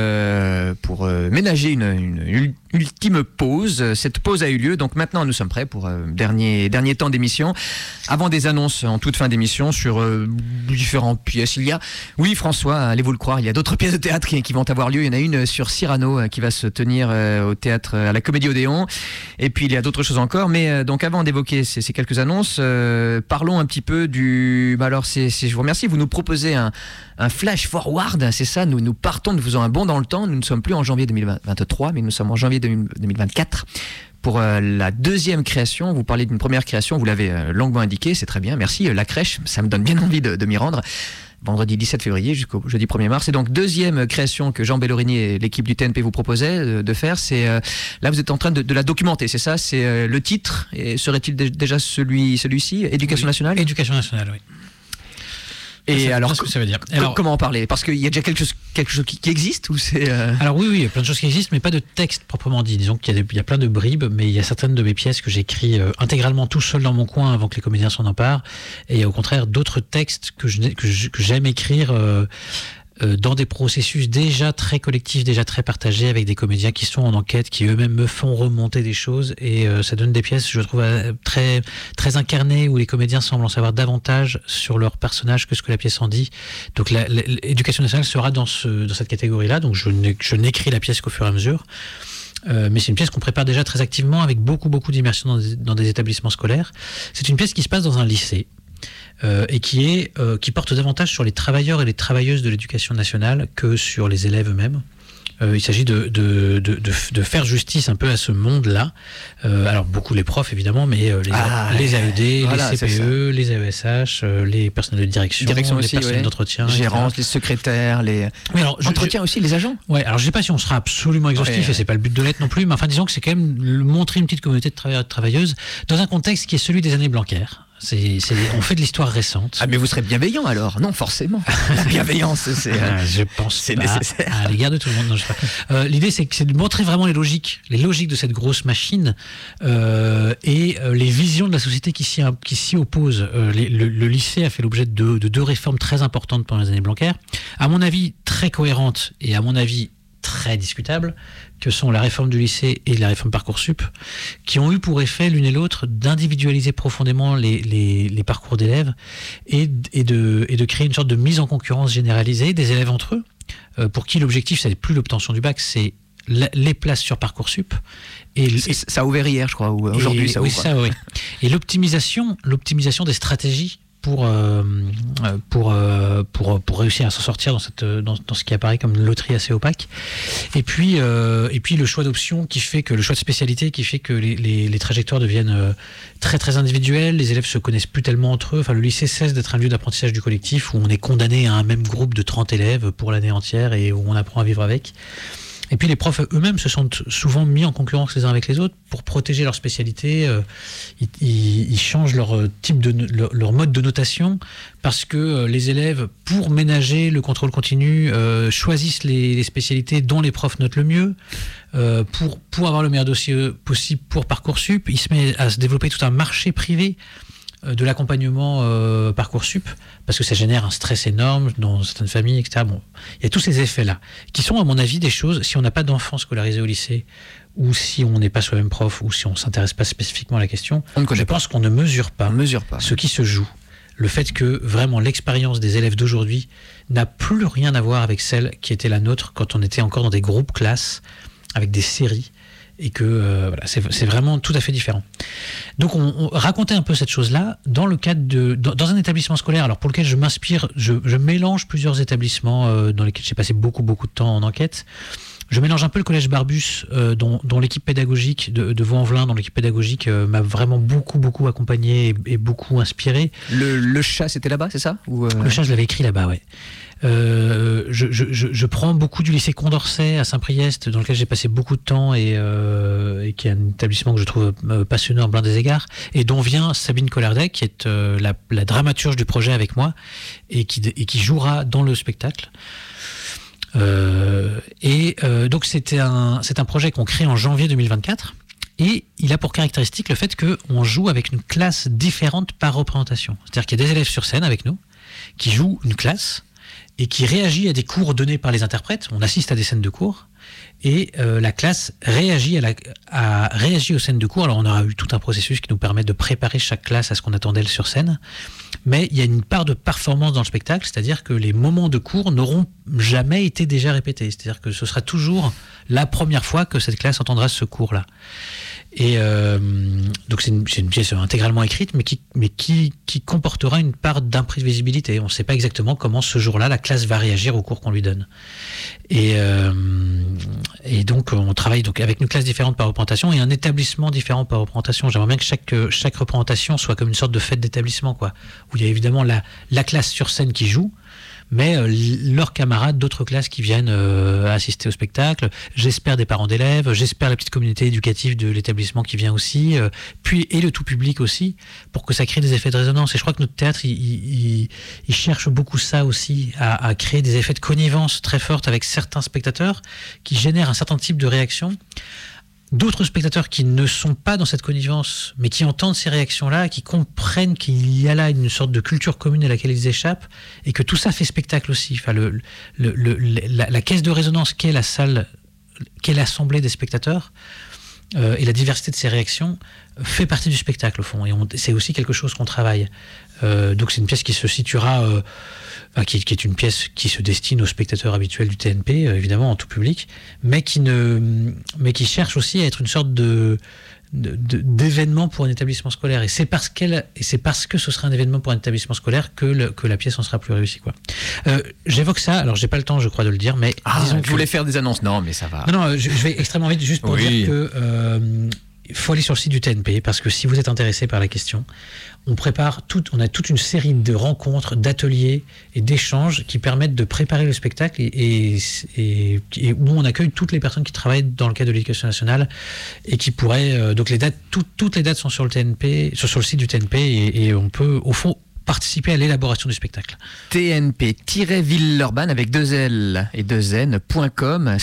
ménager une ultime pause. Cette pause a eu lieu, donc maintenant nous sommes prêts pour dernier temps d'émission. Avant des annonces en toute fin d'émission sur différentes pièces, il y a, oui François, allez-vous le croire, il y a d'autres pièces de théâtre qui vont avoir lieu. Il y en a une sur Cyrano qui va se tenir au théâtre, à la Comédie Odéon, et puis il y a d'autres choses encore. Mais donc avant d'évoquer ces quelques annonces, parlons un petit peu du... alors je vous remercie, vous nous proposez un flash forward, c'est ça, nous partons, nous faisons un bond dans le temps, nous ne sommes plus en janvier 2023, mais nous sommes en janvier 2024 pour la deuxième création. Vous parlez d'une première création, vous l'avez longuement indiqué, c'est très bien, merci. La crèche, ça me donne bien envie de m'y rendre. Vendredi 17 février jusqu'au jeudi 1er mars. Et donc deuxième création que Jean Bellorini et l'équipe du TNP vous proposaient de faire, c'est là vous êtes en train de la documenter, c'est ça, c'est le titre, et serait-il déjà celui-ci, Éducation nationale ? Éducation nationale, oui. Et ça, alors, ce que ça veut dire. Alors, comment en parler ? Parce qu'il y a déjà quelque chose qui existe, ou c'est Alors oui, il y a plein de choses qui existent, mais pas de texte proprement dit. Disons qu'il y a plein de bribes, mais il y a certaines de mes pièces que j'écris intégralement tout seul dans mon coin avant que les comédiens s'en emparent. Et il y a au contraire d'autres textes que j'aime écrire dans des processus déjà très collectifs, déjà très partagés, avec des comédiens qui sont en enquête, qui eux-mêmes me font remonter des choses, et ça donne des pièces, je trouve, très, très incarnées, où les comédiens semblent en savoir davantage sur leur personnage que ce que la pièce en dit. Donc l'éducation nationale sera dans cette catégorie-là, donc je n'écris la pièce qu'au fur et à mesure. Mais c'est une pièce qu'on prépare déjà très activement, avec beaucoup d'immersion dans des établissements scolaires. C'est une pièce qui se passe dans un lycée, et qui porte davantage sur les travailleurs et les travailleuses de l'éducation nationale que sur les élèves eux-mêmes. Il s'agit de faire justice un peu à ce monde-là. Alors beaucoup les profs évidemment, mais les AED, voilà, les CPE, les AESH, les personnels de direction les aussi, personnels d'entretien, gérance, les secrétaires, les entretien aussi, les agents. Ouais, alors je sais pas si on sera absolument exhaustif, et c'est pas le but de l'être non plus, mais enfin disons que c'est quand même montrer une petite communauté de travailleuses dans un contexte qui est celui des années Blanquer. On fait de l'histoire récente. Ah, mais vous serez bienveillant alors? Non, forcément. La bienveillance, je pense c'est nécessaire à l'égard de tout le monde. Non, l'idée, c'est de montrer vraiment les logiques de cette grosse machine et les visions de la société qui s'y opposent. Le lycée a fait l'objet de 2 réformes très importantes pendant les années Blanquer, à mon avis très cohérentes et à mon avis très discutables, que sont la réforme du lycée et la réforme Parcoursup, qui ont eu pour effet l'une et l'autre d'individualiser profondément les parcours d'élèves et de créer une sorte de mise en concurrence généralisée des élèves entre eux, pour qui l'objectif, c'est plus l'obtention du bac, c'est les places sur Parcoursup. Ça a ouvert hier, je crois, ou aujourd'hui ça ouvre. Oui. Et l'optimisation des stratégies pour réussir à s'en sortir dans ce qui apparaît comme une loterie assez opaque. Et puis le choix d'options le choix de spécialité qui fait que les trajectoires deviennent très très individuelles, les élèves se connaissent plus tellement entre eux, enfin le lycée cesse d'être un lieu d'apprentissage du collectif où on est condamné à un même groupe de 30 élèves pour l'année entière et où on apprend à vivre avec. Et puis les profs eux-mêmes se sentent souvent mis en concurrence les uns avec les autres pour protéger leur spécialité. Ils changent leur mode de notation parce que les élèves, pour ménager le contrôle continu, choisissent les spécialités dont les profs notent le mieux. Pour avoir le meilleur dossier possible pour Parcoursup, il se met à se développer tout un marché privé de l'accompagnement Parcoursup, parce que ça génère un stress énorme dans certaines familles, etc. Bon, il y a tous ces effets-là, qui sont à mon avis des choses, si on n'a pas d'enfants scolarisés au lycée, ou si on n'est pas soi-même prof, ou si on ne s'intéresse pas spécifiquement à la question, je pense qu'on ne mesure pas ce qui se joue. Le fait que vraiment l'expérience des élèves d'aujourd'hui n'a plus rien à voir avec celle qui était la nôtre quand on était encore dans des groupes classes, avec des séries, et que c'est vraiment tout à fait différent. Donc on racontait un peu cette chose-là dans le cadre dans un établissement scolaire, alors pour lequel je m'inspire, je mélange plusieurs établissements dans lesquels j'ai passé beaucoup de temps en enquête. Je mélange un peu le collège Barbus, dont l'équipe pédagogique de Vaux-en-Velin, dont l'équipe pédagogique m'a vraiment beaucoup accompagné et beaucoup inspiré. Le chat, c'était là-bas, c'est ça? Le chat, je l'avais écrit là-bas, ouais. Je prends beaucoup du lycée Condorcet à Saint-Priest, dans lequel j'ai passé beaucoup de temps et qui est un établissement que je trouve passionnant en plein des égards, et dont vient Sabine Collardec, qui est la dramaturge du projet avec moi et qui jouera dans le spectacle. Donc c'est un projet qu'on crée en janvier 2024. Et il a pour caractéristique le fait qu'on joue avec une classe différente par représentation. C'est-à-dire qu'il y a des élèves sur scène avec nous qui jouent une classe et qui réagit à des cours donnés par les interprètes. On assiste à des scènes de cours et la classe réagit aux scènes de cours. Alors on aura eu tout un processus qui nous permet de préparer chaque classe à ce qu'on attend d'elle sur scène. Mais il y a une part de performance dans le spectacle, c'est-à-dire que les moments de cours n'auront jamais été déjà répétés. C'est-à-dire que ce sera toujours la première fois que cette classe entendra ce cours-là. Et donc c'est une pièce intégralement écrite, mais qui comportera une part d'imprévisibilité. On ne sait pas exactement comment ce jour-là la classe va réagir au cours qu'on lui donne. Et donc on travaille donc avec une classe différente par représentation et un établissement différent par représentation. J'aimerais bien que chaque représentation soit comme une sorte de fête d'établissement, quoi, où il y a évidemment la classe sur scène qui joue, mais leurs camarades d'autres classes qui viennent assister au spectacle, j'espère des parents d'élèves, j'espère la petite communauté éducative de l'établissement qui vient aussi, et le tout public aussi, pour que ça crée des effets de résonance. Et je crois que notre théâtre, il cherche beaucoup ça aussi, à créer des effets de connivence très fortes avec certains spectateurs qui génèrent un certain type de réaction. D'autres spectateurs qui ne sont pas dans cette connivence, mais qui entendent ces réactions-là, qui comprennent qu'il y a là une sorte de culture commune à laquelle ils échappent, et que tout ça fait spectacle aussi. Enfin, la caisse de résonance qu'est la salle, qu'est l'assemblée des spectateurs, et la diversité de ces réactions fait partie du spectacle au fond. Et c'est aussi quelque chose qu'on travaille. Donc c'est une pièce qui se situera, qui est une pièce qui se destine aux spectateurs habituels du TNP, évidemment en tout public, mais qui cherche aussi à être une sorte d'événement pour un établissement scolaire. Et c'est parce que ce sera un événement pour un établissement scolaire que la pièce en sera plus réussie, quoi. J'évoque ça, alors j'ai pas le temps, je crois, de le dire, mais disons je voulais faire des annonces, non, mais ça va. Non, je vais extrêmement vite, juste pour dire que il faut aller sur le site du TNP, parce que si vous êtes intéressé par la question, on a toute une série de rencontres, d'ateliers et d'échanges qui permettent de préparer le spectacle et où on accueille toutes les personnes qui travaillent dans le cadre de l'éducation nationale et qui pourraient, donc les dates, toutes les dates sont sur le TNP, sur le site du TNP et on peut au fond participer à l'élaboration du spectacle. TNP-Villeurbanne avec 2 L et 2 N.com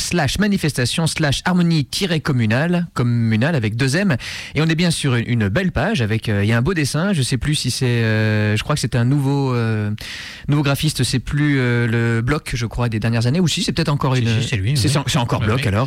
/manifestation/harmonie-communale avec 2 M. Et on est bien sur une belle page avec, il y a un beau dessin, je sais plus si c'est, je crois que c'est un nouveau graphiste, c'est plus le bloc, je crois, des dernières années, ou si c'est peut-être encore c'est lui. C'est encore bloc, oui. Alors.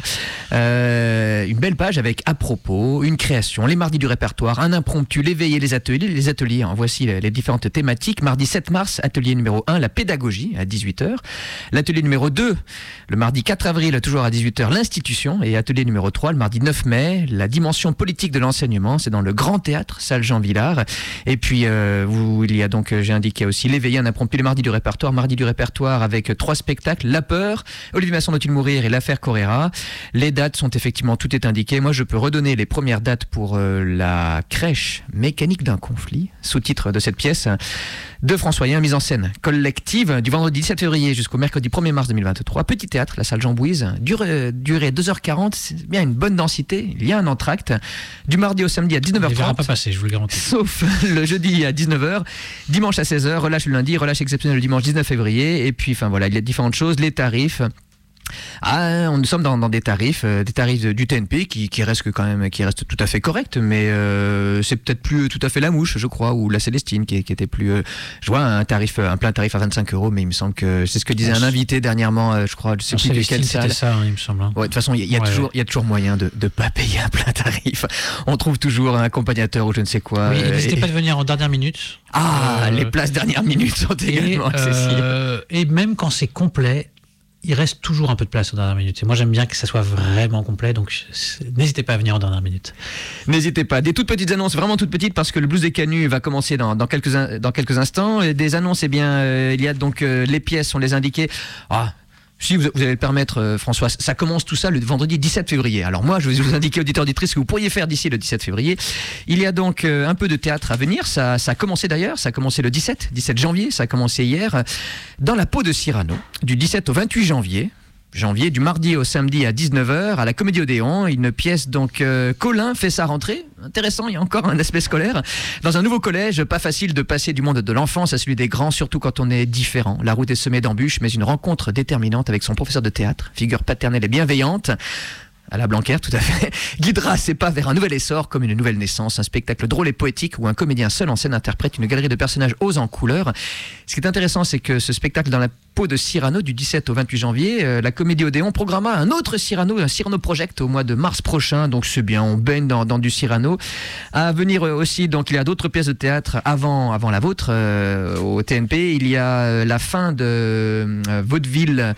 Une belle page avec à propos, une création, les mardis du répertoire, un impromptu, l'éveil et les ateliers. Hein, voici les différentes thématiques. Mardi 7 mars, atelier numéro 1, la pédagogie à 18h. L'atelier numéro 2, le mardi 4 avril, toujours à 18h, l'institution. Et atelier numéro 3, le mardi 9 mai, la dimension politique de l'enseignement. C'est dans le Grand Théâtre, salle Jean Villard. Et puis, il y a donc, j'ai indiqué aussi l'éveil, un impromptu, le mardi du répertoire avec 3 spectacles, La Peur, Olivier Masson doit-il mourir et l'affaire Correra. Les dates sont effectivement, tout est indiqué. Moi, je peux redonner les premières dates pour la crèche mécanique d'un conflit, sous-titre de cette pièce de François Yen, mise en scène collective du vendredi 17 février jusqu'au mercredi 1er mars 2023. Petit théâtre, la salle Jean Bouise, durée 2h40, c'est bien une bonne densité, il y a un entracte. Du mardi au samedi à 19h30. Il ne verra pas passer, je vous le garantis. Sauf le jeudi à 19h, dimanche à 16h, relâche le lundi, relâche exceptionnel le dimanche 19 février. Et puis, enfin voilà, il y a différentes choses, les tarifs. Nous sommes dans des tarifs du TNP qui restent tout à fait corrects, mais c'est peut-être plus tout à fait la Mouche, je crois, ou la Célestine qui était plus. Je vois un plein tarif à 25 €, mais il me semble que c'est ce que disait un invité dernièrement, je crois, je sais plus de quelle salle. C'était ça, il me semble. Ouais, de toute façon, il y a toujours moyen de pas payer un plein tarif. On trouve toujours un accompagnateur ou je ne sais quoi. Oui, n'hésitez pas de venir en dernière minute. Les places dernière minute sont également accessibles. Et même quand c'est complet, il reste toujours un peu de place en dernière minute. Et moi, j'aime bien que ça soit vraiment complet, donc n'hésitez pas à venir en dernière minute. N'hésitez pas. Des toutes petites annonces, vraiment toutes petites, parce que le Blues des Canuts va commencer dans quelques instants. Des annonces, il y a donc les pièces, on les indiquait. Si vous allez le permettre, François, ça commence tout ça le vendredi 17 février. Alors moi, je vais vous indiquer, auditeurs, auditrices, ce que vous pourriez faire d'ici le 17 février. Il y a donc un peu de théâtre à venir. Ça a commencé d'ailleurs, ça a commencé le 17 janvier, ça a commencé hier, dans la peau de Cyrano, du 17 au 28 janvier, du mardi au samedi à 19h, à la Comédie Odéon. Une pièce, donc, Colin fait sa rentrée. Intéressant, il y a encore un aspect scolaire. Dans un nouveau collège, pas facile de passer du monde de l'enfance à celui des grands, surtout quand on est différent. La route est semée d'embûches, mais une rencontre déterminante avec son professeur de théâtre, figure paternelle et bienveillante, à la Blanquer, tout à fait, guidera ses pas vers un nouvel essor comme une nouvelle naissance, un spectacle drôle et poétique où un comédien seul en scène interprète une galerie de personnages hauts en couleurs. Ce qui est intéressant, c'est que ce spectacle dans la peau de Cyrano, du 17 au 28 janvier, la Comédie Odéon programma un autre Cyrano, un Cyrano Project au mois de mars prochain, donc c'est bien, on baigne dans du Cyrano. À venir aussi, donc il y a d'autres pièces de théâtre avant la vôtre, au TNP, il y a la fin de Vaudeville.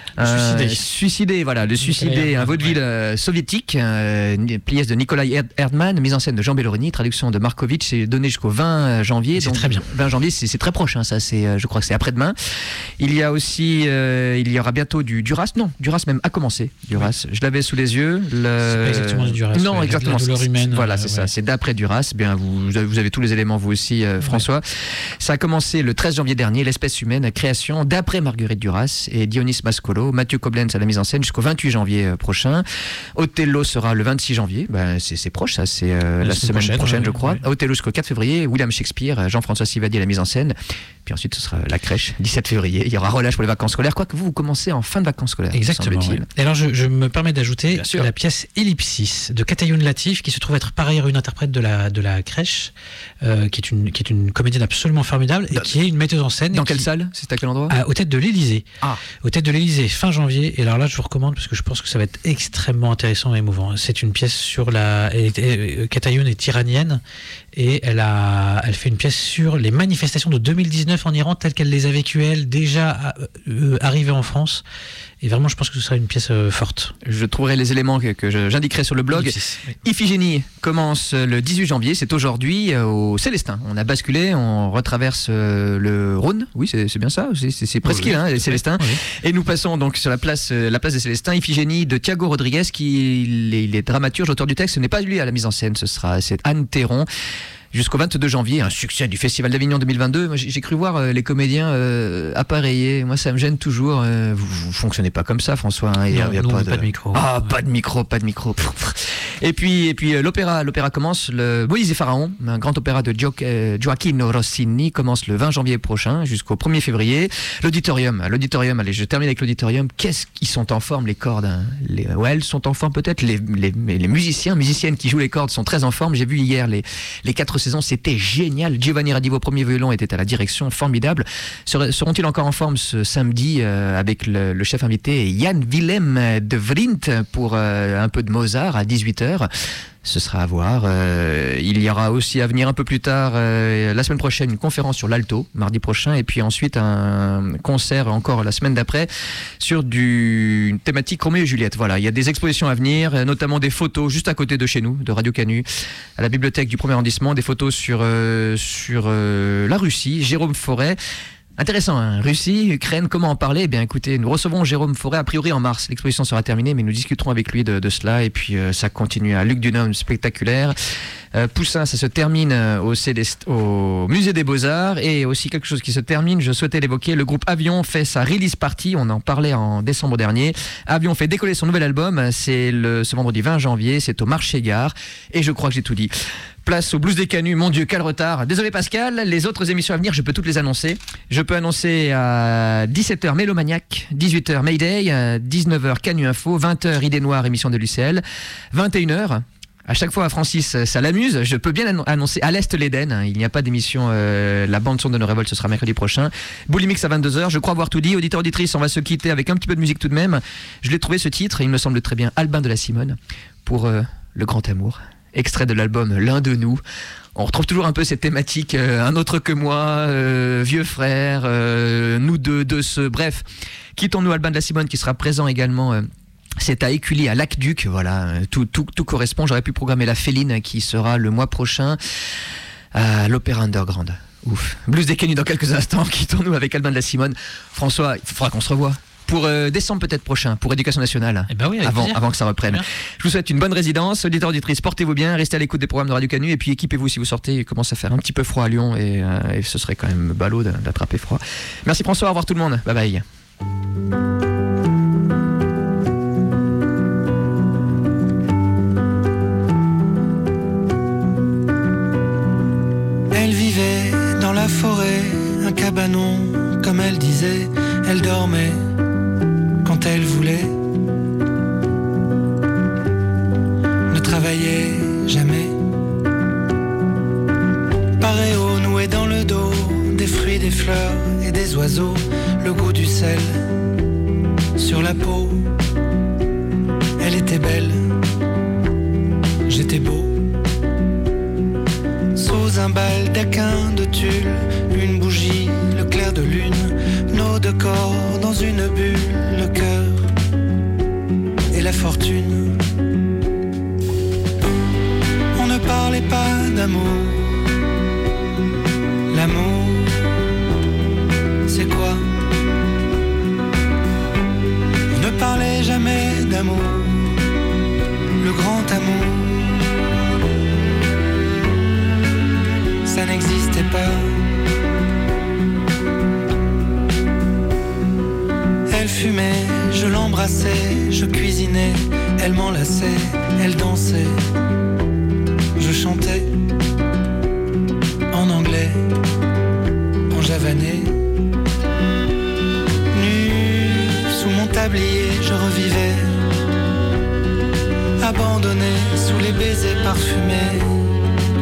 Suicidé, voilà, le Suicidé, un vaudeville soviétique, une pièce de Nikolai Erdmann, mise en scène de Jean Belloroni, traduction de Markovitch, c'est donné jusqu'au 20 janvier. C'est très bien. 20 janvier, c'est très proche, hein, ça, je crois que c'est après-demain. Il y a aussi, il y aura bientôt du Duras. Non, Duras même a commencé. Duras, je l'avais sous les yeux. C'est pas exactement du Duras. Non, exactement. La douleur humaine. Voilà, c'est ça. C'est d'après Duras. Bien, vous avez tous les éléments, vous aussi, François. Ça a commencé le 13 janvier dernier, l'espèce humaine, création d'après Marguerite Duras et Dionys Mascolo. Mathieu Koblenz à la mise en scène jusqu'au 28 janvier prochain. Othello sera le 26 janvier. C'est proche, ça, c'est la semaine prochaine, je crois. Othello jusqu'au 4 février. William Shakespeare, Jean-François Sivadi à la mise en scène. Puis ensuite, ce sera la crèche, 17 février. Il y aura relâche pour les vacances scolaires. Quoique vous commencez en fin de vacances scolaires. Exactement. Oui. Et alors, je me permets d'ajouter la pièce Ellipsis de Katayoun Latif, qui se trouve être par ailleurs une interprète de la crèche, qui est une comédienne absolument formidable et qui est une metteuse en scène. Dans quelle salle ? C'est à quel endroit ? Aux Têtes de l'Élysée. Aux Têtes de l'Élysée, fin janvier. Et alors là, je vous recommande parce que je pense que ça va être extrêmement intéressant et émouvant. C'est une pièce sur Katayoun est iranienne Et elle fait une pièce sur les manifestations de 2019 en Iran, telles qu'elle les a vécues, elle, déjà arrivée en France. Et vraiment, je pense que ce sera une pièce forte. Je trouverai les éléments que j'indiquerai sur le blog. Oui. Iphigénie commence le 18 janvier, c'est aujourd'hui au Célestin. On a basculé, on retraverse le Rhône. Oui, c'est bien ça, c'est presque les Célestins. Oui. Et nous passons donc sur la place des Célestins. Iphigénie de Thiago Rodriguez, qui il est dramaturge, auteur du texte. Ce n'est pas lui à la mise en scène, c'est Anne Théron. Jusqu'au 22 janvier, un succès du Festival d'Avignon 2022. Moi, j'ai cru voir les comédiens appareillés. Moi, ça me gêne toujours. Vous fonctionnez pas comme ça, François. Hein. Non, pas de micro. Ah, pas de micro. Et puis l'opéra commence. Le Moïse et Pharaon, un grand opéra de Gioacchino Rossini, commence le 20 janvier prochain jusqu'au 1er février. L'auditorium, allez, je termine avec l'auditorium. Qu'est-ce qu'ils sont en forme, les cordes, hein. Elles sont en forme peut-être. Les musiciennes qui jouent les cordes sont très en forme. J'ai vu hier les 4 saisons, c'était génial. Giovanni Radivo, premier violon, était à la direction, formidable. Seront-ils encore en forme ce samedi avec le chef invité Jan Willem de Vrindt pour un peu de Mozart à 18h. Ce sera à voir. Il y aura aussi à venir un peu plus tard, la semaine prochaine, une conférence sur l'alto, mardi prochain, et puis ensuite un concert encore la semaine d'après sur une thématique Roméo et Juliette. Voilà, il y a des expositions à venir, notamment des photos juste à côté de chez nous, de Radio Canu, à la bibliothèque du 1er arrondissement, des photos sur la Russie, Jérôme Forêt. Intéressant, hein. Russie, Ukraine, comment en parler ? Eh bien, écoutez, nous recevons Jérôme Forêt a priori en mars. L'exposition sera terminée, mais nous discuterons avec lui de cela. Et puis, ça continue à Luc Dunhomme, spectaculaire. Poussin, ça se termine au Musée des Beaux-Arts. Et aussi quelque chose qui se termine, je souhaitais l'évoquer, le groupe Avion fait sa release party. On en parlait en décembre dernier. Avion fait décoller son nouvel album. C'est ce vendredi 20 janvier. C'est au Marché Gare. Et je crois que j'ai tout dit. Place au Blues des Canuts, mon Dieu, quel retard. Désolé Pascal, les autres émissions à venir, je peux toutes les annoncer. Je peux annoncer à 17h Mélomaniac, 18h Mayday, 19h Canu Info, 20h Idée Noire, émission de l'UCL, 21h. À chaque fois, Francis, ça l'amuse. Je peux bien annoncer à l'Est l'Éden. Il n'y a pas d'émission. La bande-son de nos révoltes, ce sera mercredi prochain. Boulimix à 22h. Je crois avoir tout dit. Auditeurs, auditrices, on va se quitter avec un petit peu de musique tout de même. Je l'ai trouvé ce titre. Il me semble très bien. Albin de la Simone pour Le Grand Amour. Extrait de l'album L'un de nous. On retrouve toujours un peu cette thématique, un autre que moi, vieux frère, nous deux ceux. Bref, quittons-nous Albin de la Simone qui sera présent également. C'est à Écully, à Lac-Duc. Voilà, tout correspond. J'aurais pu programmer La Féline qui sera le mois prochain à l'Opéra Underground. Ouf. Blues des Canuts dans quelques instants. Quittons-nous avec Albin de la Simone. François, il faudra qu'on se revoie. Pour décembre peut-être prochain, pour Éducation nationale, oui, avant que ça reprenne. Je vous souhaite une bonne résidence, auditeurs, auditrices, portez-vous bien, restez à l'écoute des programmes de Radio Canu et puis équipez-vous si vous sortez, il commence à faire un petit peu froid à Lyon et ce serait quand même ballot d'attraper froid. Merci François, au revoir tout le monde, bye bye. Elle vivait dans la forêt, un cabanon, comme elle disait. Elle dormait quand elle voulait, ne travaillait jamais. Paréo noué dans le dos, des fruits, des fleurs et des oiseaux, le goût du sel sur la peau. Elle était belle, j'étais beau. Sous un baldaquin de tulle, une bougie, le clair de lune, nos deux corps dans une bulle, le cœur et la fortune. On ne parlait pas d'amour. L'amour, c'est quoi? On ne parlait jamais d'amour, le grand amour. Ça n'existait pas. Elle fumait, je l'embrassais, je cuisinais, elle m'enlaçait, elle dansait, je chantais en anglais, en javanais. Nu sous mon tablier, je revivais, abandonné sous les baisers parfumés.